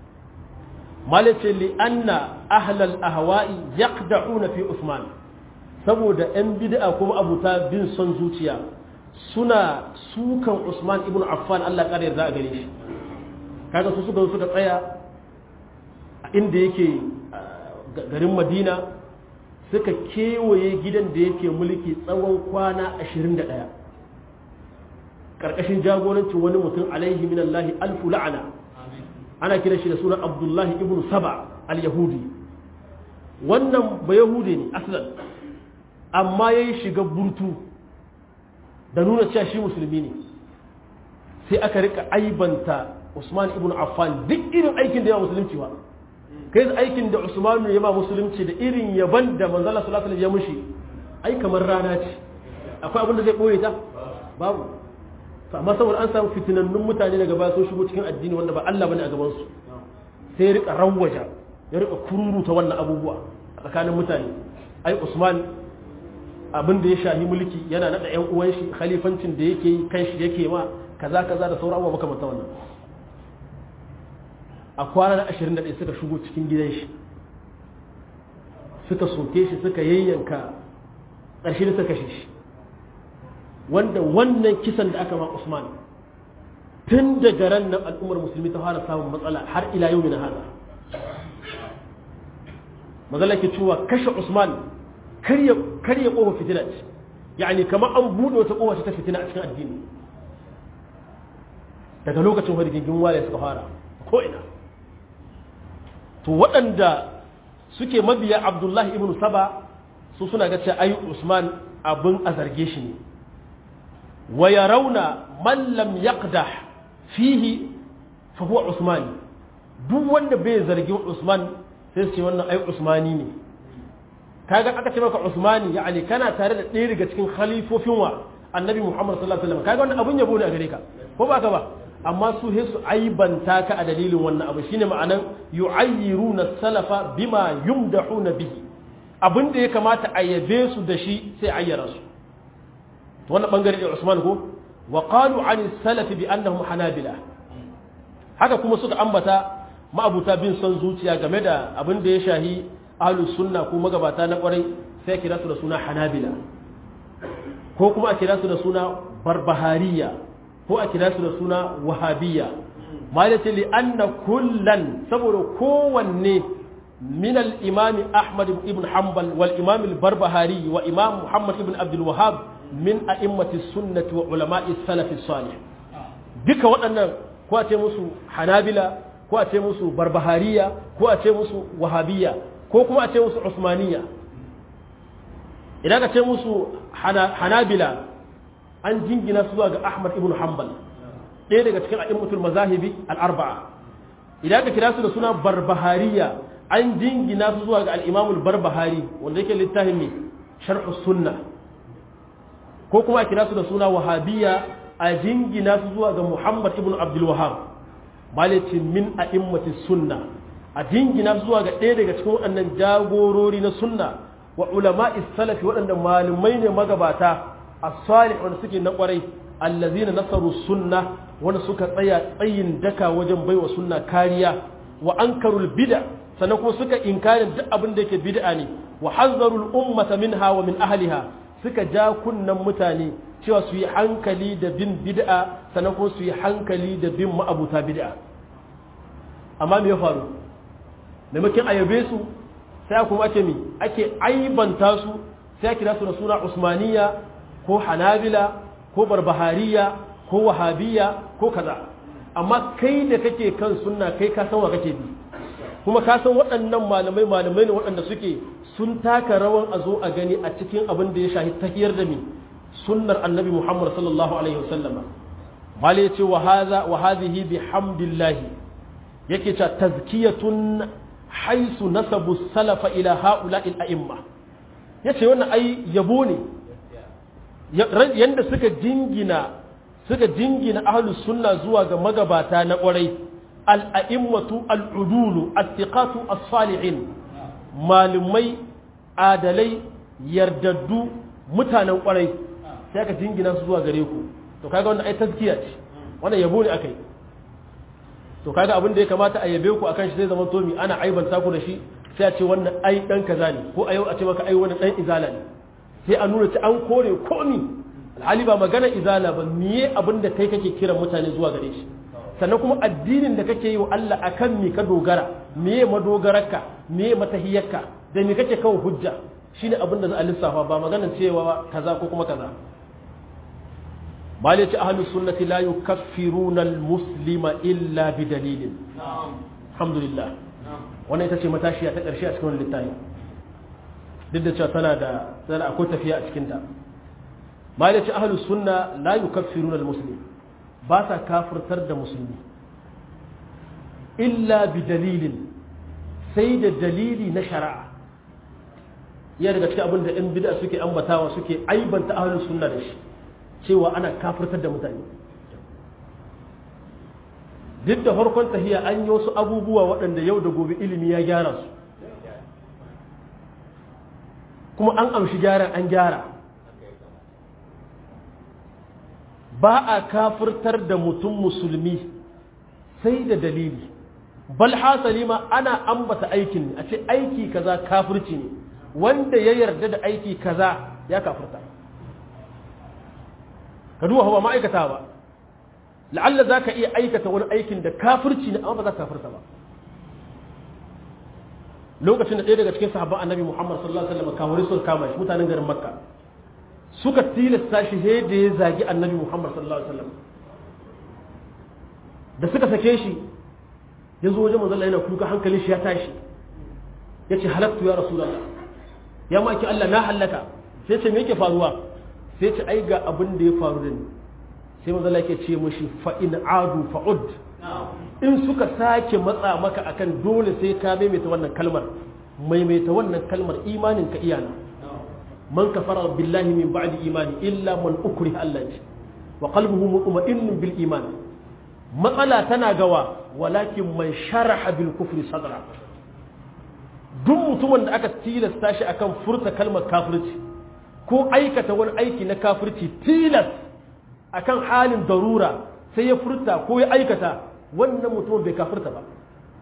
malace li anna ahlal ahwa'i yaqda'una fi Usman saboda yan bid'a kuma abuta bin son zuciya suna sukan Usman ibn Affan Allah kare yarda a gare shi kaga su suka tsaya inda yake garin Madina suka kewaye gidan da yake mulki tsawon kwana 21 ƙarƙashin jagorancin wani mutum alaihi minallahi alfu la'ana ana kira shi da sunan Abdullahi ibn Saba al-Yahudi wannan ba Yahudi ne aslan amma yayi shiga burtu da nuna cewa shi musulmi ne sai aka rika aibanta Usman ibn Affan duk irin aikin da ya musulunci ba kai aikin da Usman ya ma musulunci da irin yaban da manzo Allah sallallahu alaihi wasallam ya mushi ai kamar rana ce akwai abin da zai boye ta babu to amma saboda an samu fitinannun mutane daga baya sun shigo cikin addini wanda ba Allah bane a gaban su sai ya rika rawaja ya rika kururuta wannan abubuwa a tsakanin mutane ai Usman abin da ya shahi mulki yana nada ƴan uwan shi khalifancin da yake yi kan shi yake ma kaza kaza da sauran abubuwa makamanta wannan a kwana na 21 suka shigo cikin gidan shi suka soke shi suka yayyanka ƙarshe da suka kashe shi wanda wannan kisan da aka ma Usman tun daga ran nan al'ummar musulmi ta fara samun matsala har ila yau min hada mazalla ke cewa kashe Usman karya kofa fitina ce yani kamar an bude wata kofa ta fitina a cikin addini daga lokacin wani gingin wale suka fara ko ina to waɗanda suke mabiya Abdullahi ibn Saba su suna ga cewa ayi Usman abin a zarge shi ne wa yarawna man lam yaqdah fihi fa huwa Usmani duk wanda bai zargi Usman sai su ce wannan ai Usmani ne kaga aka ce maka Usmani yani kana tare da ɗaya daga cikin khalifofin wa annabi Muhammad sallallahu alaihi wasallam kaga wannan abun yabo ne a gare ka ko ba ka ba amma su he su aibanta ka a dalilin wannan abu shine ma'anan yu'ayyiruna salafa bima yumdahuna bihi abin da ya kamata a yabe su da shi sai ayyara su to wannan bangare da Usman ko wa qalu an salafi bi annahum hanabila haka kuma suka ambata ma'abuta bin son zuciya game da abin da ya shahi ahlus sunna ko magabata na kwarai sai kira su da suna hanabila ko kuma a kira su da suna barbahariya ko a kira su da suna wahabiyya malati li anna kullan saboda kowanne min al-imam Ahmad ibn Hanbal wal imam al-Barbahari wa imam Muhammad ibn Abdul Wahhab min a'immati sunnati wa ulama'i salaf salih duka waɗannan ko a ce musu hanabila ko a ce musu barbahariya ko a ce musu wahabiyya ko kuma a ce musu usmaniyya idan ka ce musu hanabila an jingina su zuwa ga Ahmad ibn Hanbal ɗaya daga cikin a'immatul mazahibi al-arba'a idan ka kira su da suna barbahariya an jingina su zuwa ga al-Imam al-Barbahari wanda yake littafin ne Sharh as-Sunnah ko kuma a kira su da suna wahabiyya a jingina su zuwa ga Muhammad ibn Abdul Wahhab malaci min a'immatis sunna a jingina su zuwa ga ɗaya daga cikin waɗannan jagorori na sunna wa ulama'is salafi waɗanda malumai ne magabata as-salih wanda suke na kwarai allazina nasaru sunna wanda suka tsaya tsayin daka wajen baiwa sunna kariya wa ankarul bid'a sannan kuma suka inkarin duk abin da yake bid'a ne wa hazzarul ummata minha wa min ahliha suka ja kunnan mutane cewa su yi hankali da bin bid'a sannan kuma su yi hankali da bin ma'abuta bid'a amma me ya faru maimakon ayabe su sai kuma ake aibanta su sai kira su da suna usmaniya ko hanabila ko barbahariya ko wahabiyya ko kaza amma kai da kake kan sunna kai ka san wa kake bi kuma ka san waɗannan malamai ne waɗanda suke sun taka rawan a zo a gani a cikin abin da ya shahi tahiyar da mi sunnar annabi Muhammad sallallahu alaihi wasallam bale yace wa hadhihi bihamdillahi yake ta tazkiyatun haisu nasabu salafa ila ha'ula'il a'imma yace wannan ai yabo ne yanda suka jingina ahlus sunna zuwa ga magabata na kwarai al-a'immatu al-udulu at-tiqatu as-salihin malumai adalai yardaddu mutanen kwarai sai aka jingina su zuwa gare ku to kaga wannan ai tazkiya ce wannan yabo ne akai to kaga abin da ya kamata a yabe ku akan shi zai zama to mi ana aibanta ku da shi sai a ce wannan ai dan kaza ne ko a ce maka ai wannan dan izala ne sai a nuna ta an kore komi alhali ba magana izala ba miye abin da kai kake kiran mutane zuwa gare shi sannan kuma addinin da kake yi wa Allah akan mi ka dogara miye madogararka miye matahiyarka da me kake kawo hujja shine abin da za a lissafa ba maganar cewa kaza ko kuma kaza bale ce ahlus sunnati la yukaffiruna al-muslima illa bi dalilin alhamdulillah wannan ita ce matashiya ta karshe a cikin wannan littafi duk da cewa tana akwai tafiya a cikin ta bale ce ahlus sunna la yukaffiruna al-muslim ba sa kafirtar da musulmi illa bi dalilin sai da dalili na shari'a ya daga cikin abin da ɗan bid'a suke ambatawa suke aibanta ahlus sunna da shi cewa ana kafirtar da mutane duk da farkon tahiya an yi wasu abubuwa waɗanda yau da gobe ilimi ya gyara su kuma an amshi gyaran an gyara ba a kafirtar da mutum musulmi sai da dalili bal hasali ma ana ambata aikin a ce aiki kaza kafirci ne wanda ya yarda da aiki kaza ya kafirta ka duba ba ma'aikata ba la'alla za ka iya aikata wani aikin da kafirci ne amma ba za ka kafirta ba lokacin da ɗaya daga cikin sahabban annabi Muhammad sallallahu alaihi wasallam kawari suka kama shi mutanen garin Makka suka tilasta shi he da ya zagi annabi Muhammad sallallahu alaihi wasallam da suka sake shi ya zo wajen manzon Allah yana kuka hankalin shi ya tashi yace halaktu ya rasulullah ya maki Allah na halaka sai ce me yake faruwa sai ce ai ga abin da ya faru da ni sai manzon Allah yake ce mishi fa in adu fa'ud in suka sake matsa maka akan dole sai ka maimaita wannan kalmar imanin ka iyana man kafara billahi min ba'di imani illa man ukriha Allah ce wa qalbuhu mutma'innun bil iman matsala tana gawa walakin man sharaha bil kufri sadra duk mutumin da aka tilasta shi akan furta kalmar kafirci ko aikata wani aiki na kafirci tilas akan halin darura sai ya furta ko ya aikata wannan mutumin bai kafirta ba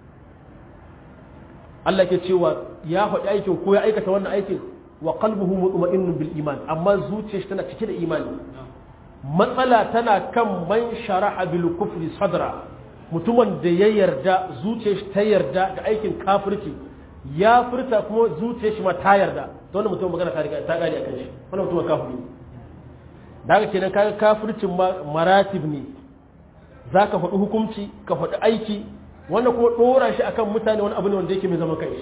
Allah ke cewa ya faɗi aikin ko ya aikata wannan aikin wa qalbuhu mutma'innun bil iman amma zuciyar shi tana cike da imani matsala tana kan man sharaha bil kufri sadra mutumin da ya yarda zuciyar shi ta yarda da aikin kafirci ya furta kuma zuciyar shi ma ta yarda to wannan mutum magana ta riga ta gane akan shi wannan mutum kafiri ne daga kenan kaga kafircin maratib ne zaka faɗi hukunci ka faɗi aiki wannan kuma dora shi akan mutane wani abu ne wanda yake mai zaman kai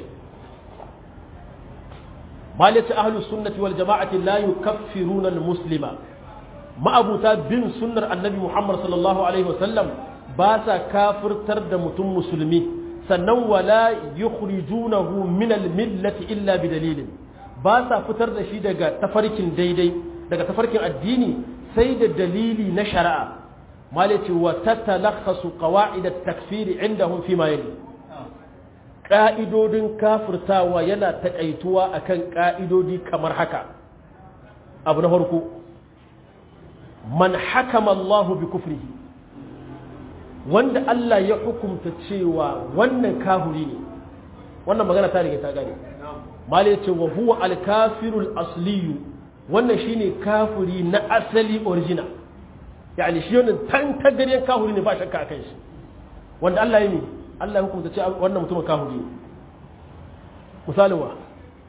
malati ahlus sunnati wal jama'ati la yukaffiruna al muslima ma'abuta bin sunnar annabi Muhammad sallallahu alaihi wasallam ba sa kafirtar da mutum musulmi sannan wala yukhrijunahu min al-millati illa bi dalilin ba sa fitar da shi daga tafarkin daidai daga tafarkin addini sai da dalili na shari'a malaci wa tatalakhasu qawaid at-takfir indahum fi ma yali ka'idodin kafirtawa yana takaituwa akan ka'idodi kamar haka abu na farko man hakama Allah bi kufrihi wanda Allah ya hukumta cewa wannan kafiri ne wannan magana ta riga ta gane mali ya ce wa huwa al-kafirul asliyu wannan shine kafiri na asali original yani shi wannan tantagaryen kafiri ne ba shakka akan shi wanda Allah ya ne Allah ya hukumta cewa wannan mutumin kafiri ne misalin wa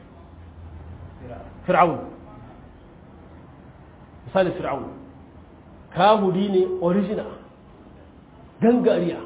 fir'aun misalin fir'aun kafiri ne original gangariya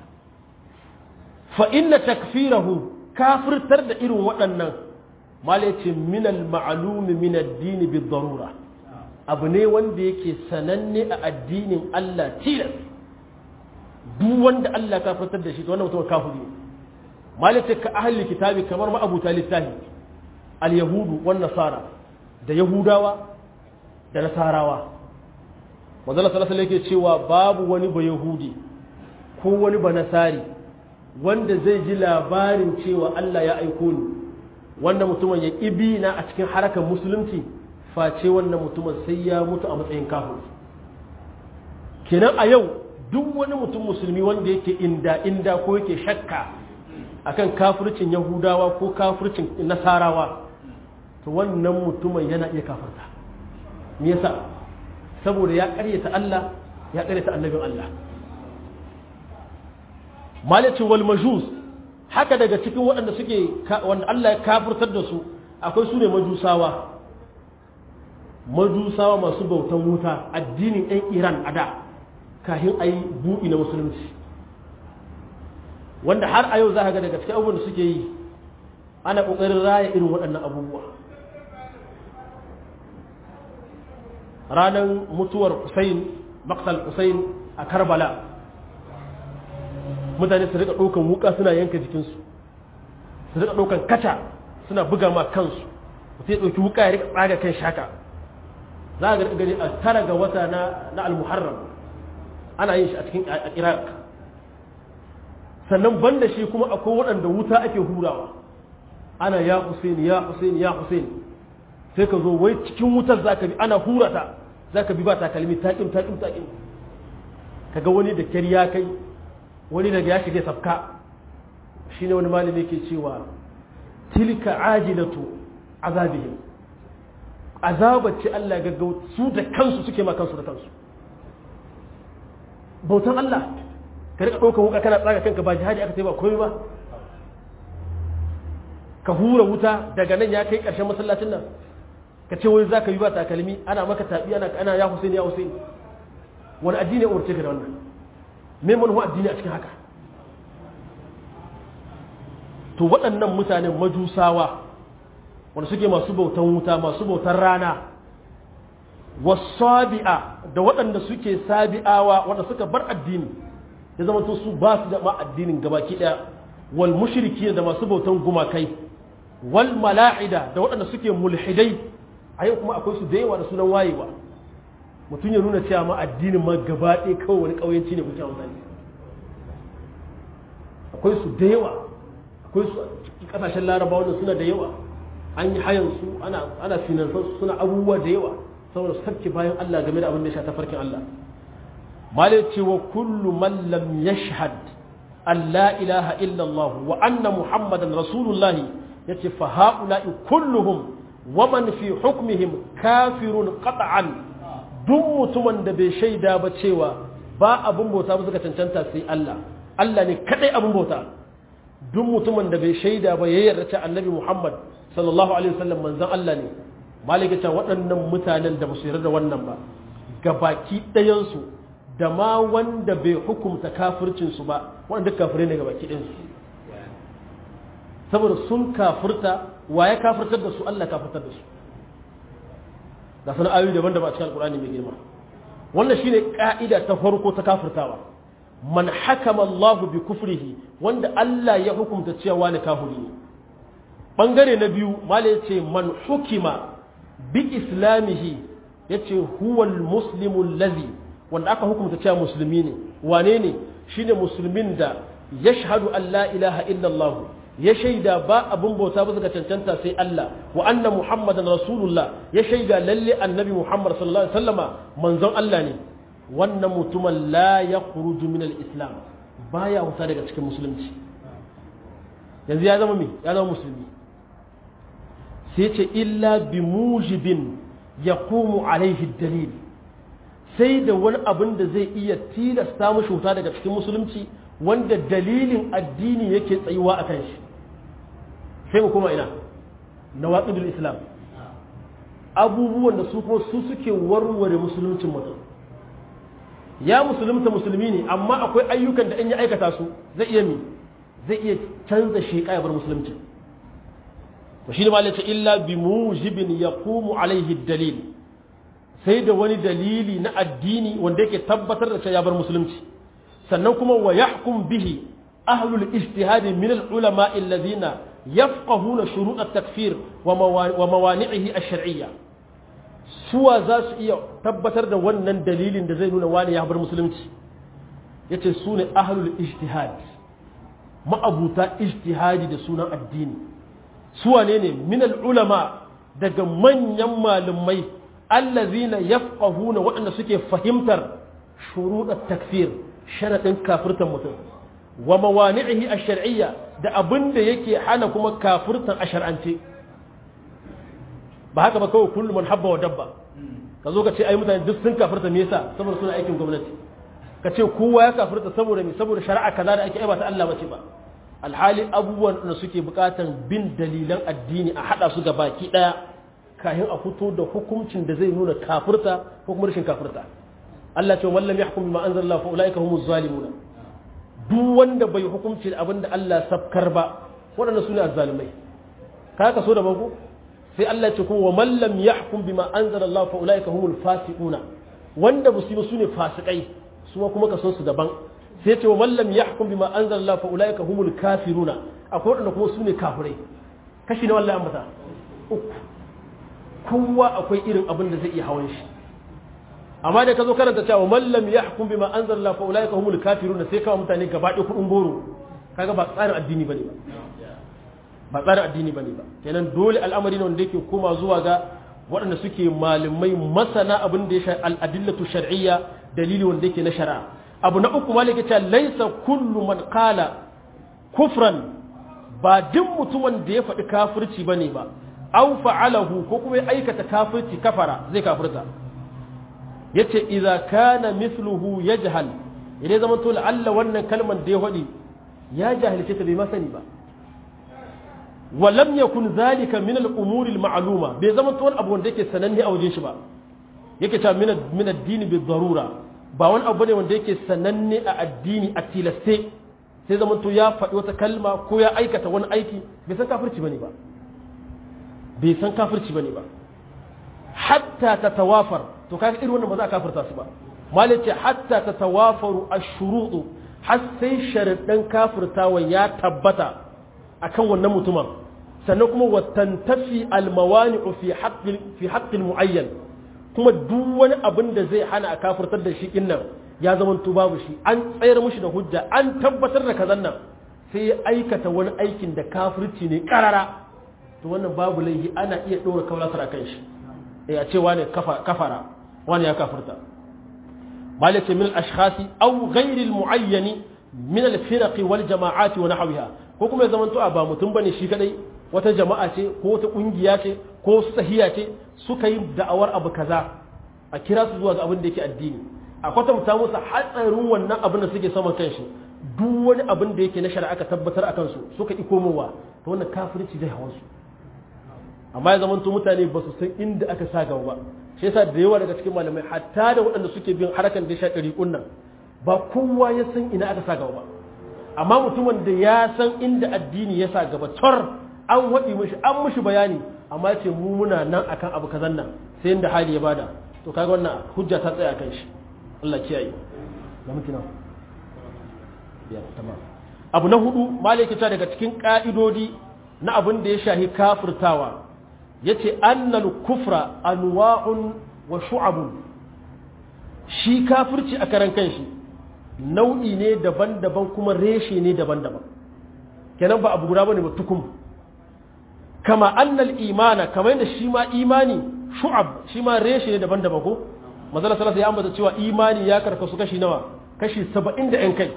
fa inna takfirahu kafirtar da irin waɗannan malaci minal ma'lumi min ad-din bid-darura abu ne wanda yake sananne a addinin Allah tilas duk wanda Allah kafirtar da shi to wannan mutum kafiri ne malaci ka ahli kitabi kamar ma abu talittahi al-yahudu wan nasara da yahudawa da nasarawa manzo sallallahu alaihi yake cewa babu wani ba yahudi ko wani ba nasari wanda zai ji labarin cewa Allah ya aiko ni wannan mutumin ya ƙibi na a cikin harakar musulunci face wannan mutumin sai ya mutu a matsayin kafiri kenan a yau duk wani mutum musulmi wanda yake inda ko yake shakka akan kafircin yahudawa ko kafircin nasarawa to wannan mutumin yana iya kafirta me yasa saboda ya ƙaryata Allah ya ƙaryata annabin Allah malaci wal majus haka daga cikin waɗanda suke wanda Allah ya kafirtar da su akwai su ne majusawa masu bautan wuta addinin ɗan Iran a da kafin a yi buɗi na musulunci wanda har a yau za ka ga daga cikin abubuwan da suke yi ana ƙoƙarin raya irin waɗannan abubuwa ranar mutuwar Hussein Maqtal Hussein a Karbala mutane su rika ɗaukan wuka suna yanka jikinsu su rika ɗaukan kata suna buga ma kansu mutum ya ɗauki wuka ya rika tsaga kan shaka za a gani a 9 ga wata na al-muharram ana yin shi a cikin iraq sannan banda shi kuma akwai waɗanda wuta ake hurawa ana ya Hussein ya Hussein ya Hussein sai ka zo wai cikin wutar zaka bi ana hurata zaka bi ba takalmi taƙin kaga wani da kyar ya kai wani daga ya shiga safka shine wani malami yake cewa tilka ajilatu azabihim azabati Allah gaggau su da kansu suke ma kansu da kansu bautan Allah ka rika ɗaukar wuka kana tsaga kanka ba jihadi aka sai ba komai ba ka hura wuta daga nan ya kai ƙarshen masallacin nan ka ce wani za ka yi ba takalmi ana maka taɓi ana ya Hussein ya Hussein wani addini ya umarce ka da wannan me manuwa addini a cikin haka to waɗannan mutanen majusawa wanda suke masu bautan wuta masu bautan rana wasabi'a da waɗanda suke sabi'awa wanda suka bar addini ya zama to su ba su da ma addinin gabaki ɗaya wal mushriki da masu bautan gumakai wal mala'ida da waɗanda suke mulhidai a yau kuma akwai su da yawa da sunan wayewa mutum ya nuna cewa ma addinin ma gaba ɗaya kawai wani ƙauyenci ne kuke amfani akwai su da yawa akwai su ƙasashen laraba wanda suna da yawa an yi hayan su ana finansan su suna abubuwa da yawa saboda su tafke bayan Allah game da abin da ya sha tafarkin Allah malai ce wa kullu man lam yashhad an la ilaha illa Allah wa anna muhammadan rasulullahi yace fa haula'i kulluhum wa man fi hukmihim kafirun qat'an duk mutumin da bai shaida ba cewa ba abun bauta ba suka cancanta sai Allah Allah ne kadai abun bauta duk mutumin da bai shaida ba ya yarda cewa annabi Muhammad sallallahu alaihi wasallam manzon Allah ne malaka cewa waɗannan mutanen da ba su yarda da wannan ba gabaki ɗayan su da ma wanda bai hukumta kafircin su ba wanda kafirai ne gabaki ɗayan su saboda sun kafirta waye kafirtar da su Allah kafirtar da su da sanar ayoyi daban-daban a cikin alkur'ani mai girma wannan shine ka'ida ta farko ta kafirtawa man hakama Allah bi kufrihi wanda Allah ya hukunta cewa wani kafiri ne bangare na biyu mala yace man hukima bi islamihi yace huwa almuslimu allazi wanda aka hukunta cewa musulmi ne wane ne shine musulmin da yashhadu an la ilaha illa Allah ya shaida ba abin bauta ba suka cancanta sai Allah wa anna muhammadan rasulullah ya shaida lalle annabi muhammad sallallahu alaihi wasallama manzon Allah ne wannan mutumin la yakhruju min al-islam baya wuta daga cikin musulunci yanzu ya zama me ya zama musulmi sai ce illa bi mujibin yaqumu alaihi dalil sai da wani abin da zai iya tilasta mushi wuta daga cikin musulunci wanda dalilin addini yake tsayuwa akan shi sai mu kuma ina nawaqidul islam abubuwan da su kuma su suke warware musuluncin mutum ya musulunta musulmi ne amma akwai ayyukan da in ya aikata su zai iya canza sheka ya bar musulunci to shi ne ma lace illa bi mujibin yaqumu alaihi dalil sai da wani dalili na addini wanda yake tabbatar da cewa ya bar musulunci sannan kuma wa yahkum bihi ahlul ijtihad min al ulama alladhina yafqahuna shurut at takfir wa mawani'ihi ash-shar'iyya suwa za su iya tabbatar da wannan dalilin da zai nuna wani ya bar musulunci yace su ne ahlul ijtihad ma'abuta ijtihadi da sunan addini suwa ne min al ulama daga manyan malumai allazina yafqahuna waɗanda suke fahimtar shurut at takfir sharadin kafirtan mutum wa mawani'ihi ash-shar'iyya da abinda yake hana kuma kafirtan a shar'ance ba haka ba kawai kullu man habba wa dabba ka zo ka ce ai mutane duk sun kafirta me yasa saboda suna aikin gwamnati ka ce kowa ya kafirta saboda me saboda shari'a kaza da ake ai ba ta Allah bace ba alhali abubuwan da suke bukatan bin dalilan addini a hada su baki daya kafin a fito da hukuncin da zai nuna kafirta ko kuma rashin kafirta Allah ce wallam yahkum bima anzalallahu fa ulaika humuz zalimun duk wanda bai hukunci da abinda Allah sabkar ba waɗanda su ne azzalimai ka so da banku sai Allah ce kuma man lam yahkum bima anzalallahu fa ulaika humul fasiquna wanda musulmi su ne fasikai su kuma ka so su daban sai ce wa man lam yahkum bima anzalallahu fa ulaika humul kafiruna akwai waɗanda kuma su ne kafirai kashi ne wallahi ambata uku kowa akwai irin abin da zai iya hawan shi amma da ka zo karanta cewa man lam yahkum bima anzalallahu fa ulaika humul kafiruna sai kawo mutane gaba ɗaya kuɗin goro kaga ba tsarin addini bane ba tsarin addini bane ba kenan dole al'amari ne wanda yake koma zuwa ga waɗanda suke malamai masana abin da ya shafi al'adillatu shar'iyya dalili wanda yake na shari'a abu na uku malaka cewa laisa kullu man qala kufran ba duk mutumin da ya faɗi kafirci bane ba aw fa'alahu ko kuma ya aikata kafirci kafara zai kafirta yace idza kana mithluhu yajhal idan zaman to la'alla wannan kalman da ya faɗi ya jahilce ta bai masani ba wa lam yakun zalika min al-umuri al-ma'luma bai zaman to wani abu wanda yake sananne a wajen shi ba yake ta min ad-din bi darura ba wani abu ne wanda yake sananne a addini a tilaste sai zaman to ya faɗi wata kalma ko ya aikata wani aiki bai san kafirci bane ba bai san kafirci bane ba hatta tatawafar to kaga irin wannan ba za a kafirta su ba malai ce hatta tatawafaru ash-shuru'u har sai sharadan kafirtawa ya tabbata akan wannan mutumin sannan kuma wa tantafi almawani'u fi haqqil muayyan kuma duk wani abin da zai hana a kafirtar da shi innan ya zama to babu shi an tsayar mushi da hujja an tabbatar da kazan nan sai ya aikata wani aikin da kafirci ne karara to wannan babu laihi ana iya dora kaulasar akan shi a ce wani kafara wani ya kafirta malaka min al-ashkhasi aw ghayr al-mu'ayyan min al-firaq wal jama'at wa nahwiha ko kuma ya zama to ba mutum bane shi kadai wata jama'a ce ko wata kungiya ce ko sahiya ce suka yi da'awar abu kaza a kira su zuwa ga abin da yake addini a kwatanta musu hatsarin wannan abin da suke saman kanshi duk wani abin da yake na shari'a aka tabbatar akan su suka ki komowa to wannan kafirci zai hawan su amma ya zamanto mutane ba su san inda aka sa gaba ba shi yasa da yawa daga cikin malamai hatta da waɗanda suke bin harkan da ya sha ɗariƙun nan ba kowa ya san ina aka sa gaba ba amma mutumin da ya san inda addini ya sa gaba tor an waɗi mishi an mishi bayani amma ya ce mu muna nan akan abu kazan nan sai inda hali ya bada to kaga wannan hujja ta tsaya kan shi Allah kiyaye da mutuna ya tamam abu na hudu malaki ta daga cikin ka'idodi na abin da ya shahi kafirtawa yace annal kufra anwa'un wa shu'abun shi kafirci a karan kanshi nau'i ne daban-daban kuma reshe ne daban-daban kenan ba abu guda bane ba tukum kama annal imana kamar yadda shi ma imani shu'ab shi ma reshe ne daban-daban ko manzala sallallahu ya ambata cewa imani ya karkasu kashi nawa kashi 70 da yan kai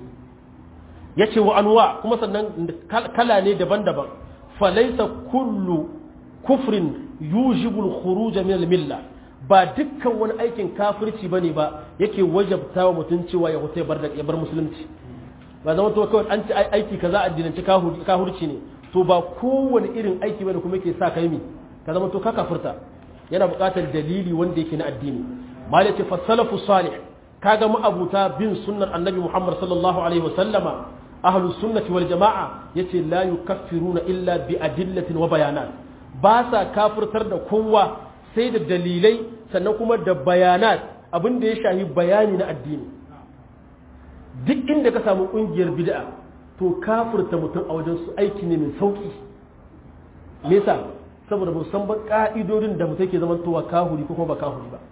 yace wa anwa kuma sannan kala ne daban-daban falaysa kullu kufrin yujibu al-khuruj min al-milla ba dukkan wani aikin kafirci bane ba yake wajabtawa mutun cewa ya hutai ya bar musulunci ba zama to kawai an ci aiki kaza addinanci kafirci ne to ba kowane irin aiki bane kuma yake sa kai mi ka zama to ka kafirta yana buƙatar dalili wanda yake na addini malaka fa salafu salih kaga mu abuta bin sunnar annabi Muhammad sallallahu alaihi wasallama ahlus sunnati wal jamaa yace la yukaffiruna illa bi adillatin wa bayanat ba sa kafirtar da kowa sai da dalilai sannan kuma da bayanat abin da ya shahi bayani na addini duk inda ka samu kungiyar bid'a to kafirta mutum a wajen su aiki ne mai sauki me yasa saboda ba san ba ka'idodin da mutum ke zaman towa kahuri ko kuma ba kahuri ba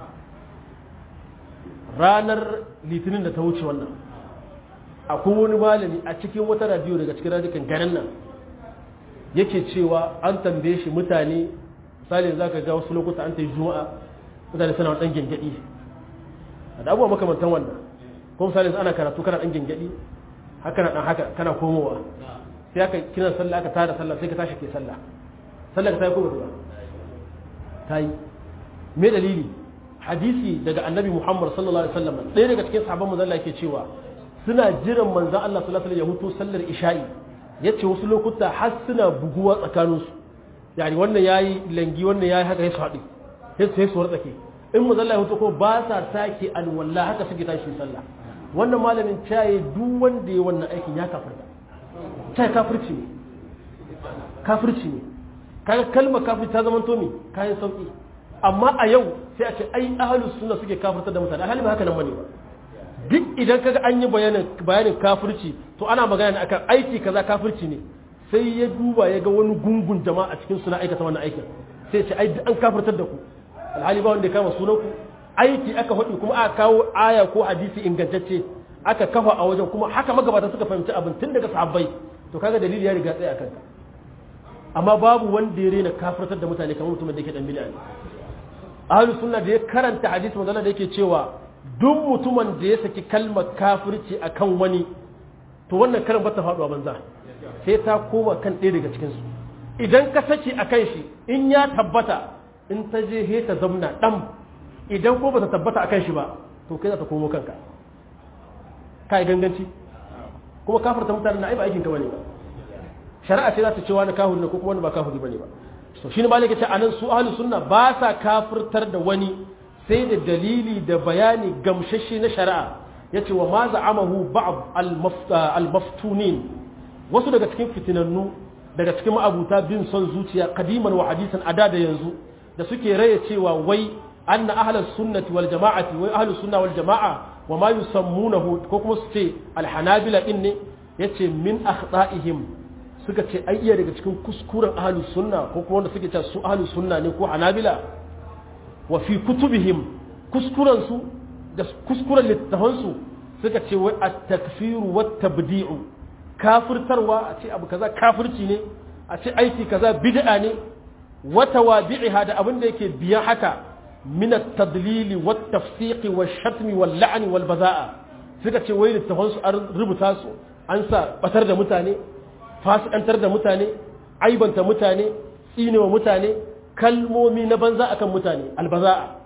ranar litinin da ta wuce wannan akwai wani malami a cikin wata radiyo daga cikin radikan garin nan yake cewa an tambaye shi mutane misali za ka ga wasu lokuta an ta yi juma'a mutane suna ɗan gyangyaɗi da abubuwa makamantan wannan ko misali ana karatu kana ɗan gyangyaɗi haka na ɗan haka kana komowa sai aka kira sallah aka tada sallah sai ka tashi ke sallah sallah ka ta yi ko ba ta yi me dalili hadisi daga annabi Muhammad sallallahu alaihi wasallam ɗaya daga cikin sahabban manzon Allah yake cewa suna jiran manzon Allah sallallahu alaihi wasallam ya hutu sallar isha'i yace wasu lokuta har suna buguwa tsakaninsu yani wannan yayi langi wannan yayi haka ya haɗu sai su wartsake in manzon Allah ya hutu ko ba sa sake alwala haka suke tashi sallah wannan malamin caye duk wanda ya wannan aikin ya kafirta caye kafirci ne kaga kalmar kafirci ta zama to me kayan sauki amma a yau sai a ce ai ahlus sunna suke kafirtar da mutane ahali ba haka nan bane ba duk idan kaga an yi bayanin kafirci to ana magana akan aiki kaza kafirci ne sai ya duba ya ga wani gungun jama'a a cikin suna aikata wannan aikin sai ya ce ai an kafirtar da ku alhali ba wanda ya kama sunan ku aiki aka faɗi kuma aka kawo aya ko hadisi ingantacce aka kafa a wajen kuma haka magabata suka fahimci abin tun daga sahabbai to kaga dalili ya riga tsaye akan ka amma babu wanda ya rena kafirtar da mutane kamar mutumin da yake dan bid'a ne ahlus sunna da ya karanta hadisi manzo da yake cewa duk mutumin da ya saki kalmar kafirci akan wani to wannan karin ba ta faduwa banza sai ta koma kan ɗaya daga cikin su idan ka saki akan shi in ya tabbata in ta je he ta zamna dam idan ko ba ta tabbata akan shi ba to kai za ta komo kanka kai ganganci kuma kafirta mutane na ai ba aikin ka bane ba shari'a ce za ta ce wani kahuri ne ko kuma wani ba kahuri bane ba to shine malaka ce anan su ahlus sunna ba sa kafirtar da wani sai da dalili da bayani gamshashe na shari'a yace wa ma za'amahu ba'd al-maftunin wasu daga cikin fitinannu daga cikin ma'abuta bin son zuciya qadiman wa hadisan ada da yanzu da suke raye cewa wai anna ahlus sunnati wal jama'ati wai ahlus sunna wal jama'a wa ma yusammunahu ko kuma su ce al-hanabila din ne yace min akhta'ihim suka ce ai iya daga cikin kuskuren ahlus sunna ko kuma wanda suke cewa su ahlus sunna ne ko hanabila wa fi kutubihim kuskuren su da kuskuren littafan su suka ce wai at-takfiru wat-tabdi'u kafirtarwa a ce abu kaza kafirci ne a ce aiki kaza bid'a ne wa tawabi'iha da abin da yake biyan haka min at-tadlil wat-tafsiq wash-shatm wal-la'n wal-baza'a suka ce wai littafan su an rubuta su an sa batar da mutane fasikantar da mutane aibanta mutane tsinewa mutane kalmomi na banza akan mutane albaza'a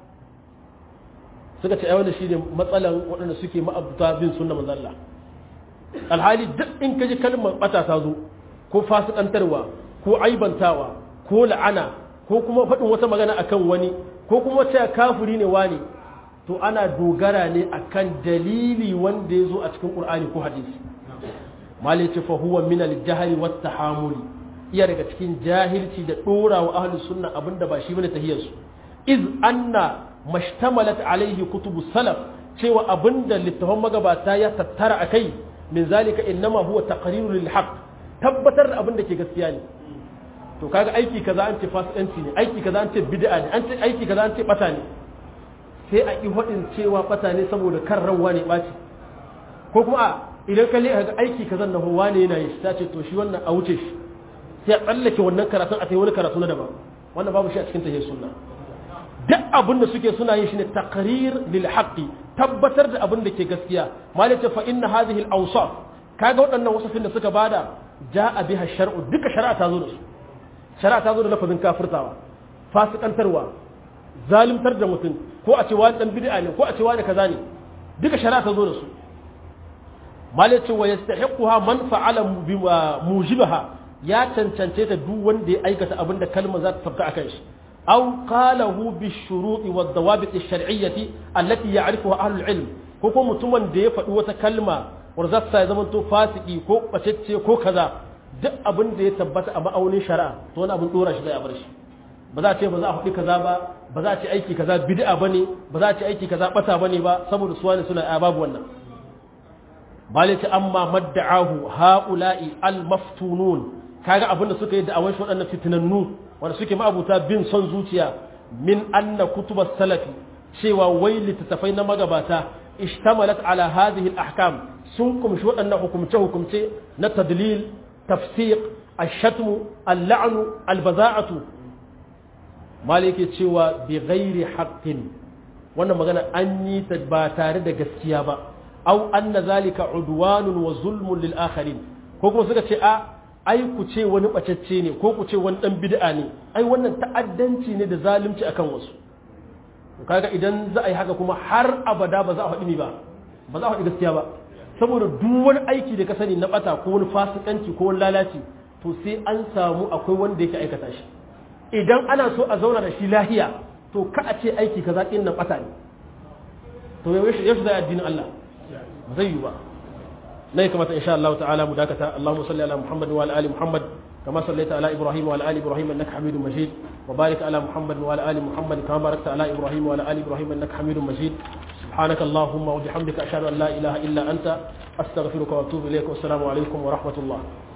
suka ce ai wanda shine matsalan waɗanda suke ma'abuta bin sunna manzo Allah alhali duk in kaji kalmar bata ta zo ko fasikantarwa ko aibantawa ko la'ana ko kuma faɗin wata magana akan wani ko kuma cewa kafiri ne wani to ana dogara ne akan dalili wanda ya zo a cikin Qur'ani ko hadisi malice fa huwa min al-jahli wat tahamuli iya daga cikin jahilci da dorawa ahlus sunna abinda ba shi bane tahiyar su iz anna mashtamalat alaihi kutubus salaf cewa abinda littafan magabata ya tattara akai min zalika innama huwa taqrirul lil haqq tabbatar da abinda ke gaskiya ne to kaga aiki kaza an ce fasikanci ne aiki kaza an ce bid'a ne an ce aiki kaza an ce bata ne sai a ki hadin cewa bata ne saboda kan rawa ne baci ko kuma idan ka ga aiki kaza na huwa ne yana yi ta ce to shi wannan a wuce shi sai a tsallake wannan karatun a tayi wani karatu na daban wannan babu shi a cikin tahiyar sunna duk abin da suke suna yin shi ne taqrir lil haqqi tabbatar da abin da ke gaskiya malaka fa inna hadhihi al awsaf kaga waɗannan wasafin da suka bada jaa biha shar'u duka shari'a ta zo da su shari'a ta zo da lafazin kafirtawa fasikantarwa zalimtar da mutum ko a ce wani dan bid'a ne ko a ce wani kaza ne duka shari'a ta zo da su malaka wa yastahiquha man fa'ala mujibaha ya cancance ta duk wanda ya aikata abin da kalmar za ta sabta akan shi أو قاله بالشروط والضوابط الشرعية التي يعرفها أهل العلم كوكو متمن دي فدوة كلمة ورزاق سايزمان تو فاسقي كو بشتشي كو كذا duk abin da ya tabbata a ma'aunin shari'a to wani abin dora shi zai a bar shi ba za a ce ba za a faɗi kaza ba ba za a ce aiki kaza bid'a bane ba za a ce aiki kaza bata bane ba saboda su wani suna babu wannan balita amma madda'ahu haula'i al-maftunun kaga abin da suka yi da awan shi waɗannan fitinannu wanda suke ma'abuta bin son zuciya min anna kutubas salafi cewa wai littattafai na magabata ishtamalat ala hadhihi al-ahkam sun kumshi waɗannan hukumce na tadlil tafsiq ash-shatm al-la'n al-baza'atu malike cewa bi ghairi haqqin wannan magana an yi ta ba tare da gaskiya ba aw anna zalika udwanun wa zulmun lil akharin ko kuma suka ce ai ku ce wani bacacce ne ko ku ce wani dan bid'a ne ai wannan ta'addanci ne da zalunci akan wasu kaga idan za a yi haka kuma har abada ba za a faɗi ni ba za a faɗi gaskiya ba saboda duk wani aiki da ka sani na bata ko wani fasikanci ko wani lalaci to sai an samu akwai wanda yake aikata shi idan ana so a zauna da shi lahiya to ka a ce aiki kaza din nan bata ne to yaushe da addinin Allah zai yi ba نهي كما إن شاء الله تعالى مداكة اللهم صل على محمد وعلى آل محمد كما صليت على إبراهيم وعلى آل إبراهيم إنك حميد مجيد وبارك على محمد وعلى آل محمد كما باركت على إبراهيم وعلى آل إبراهيم إنك حميد مجيد سبحانك اللهم وبحمدك أشهد أن لا إله إلا أنت أستغفرك وأتوب إليك والسلام عليكم ورحمة الله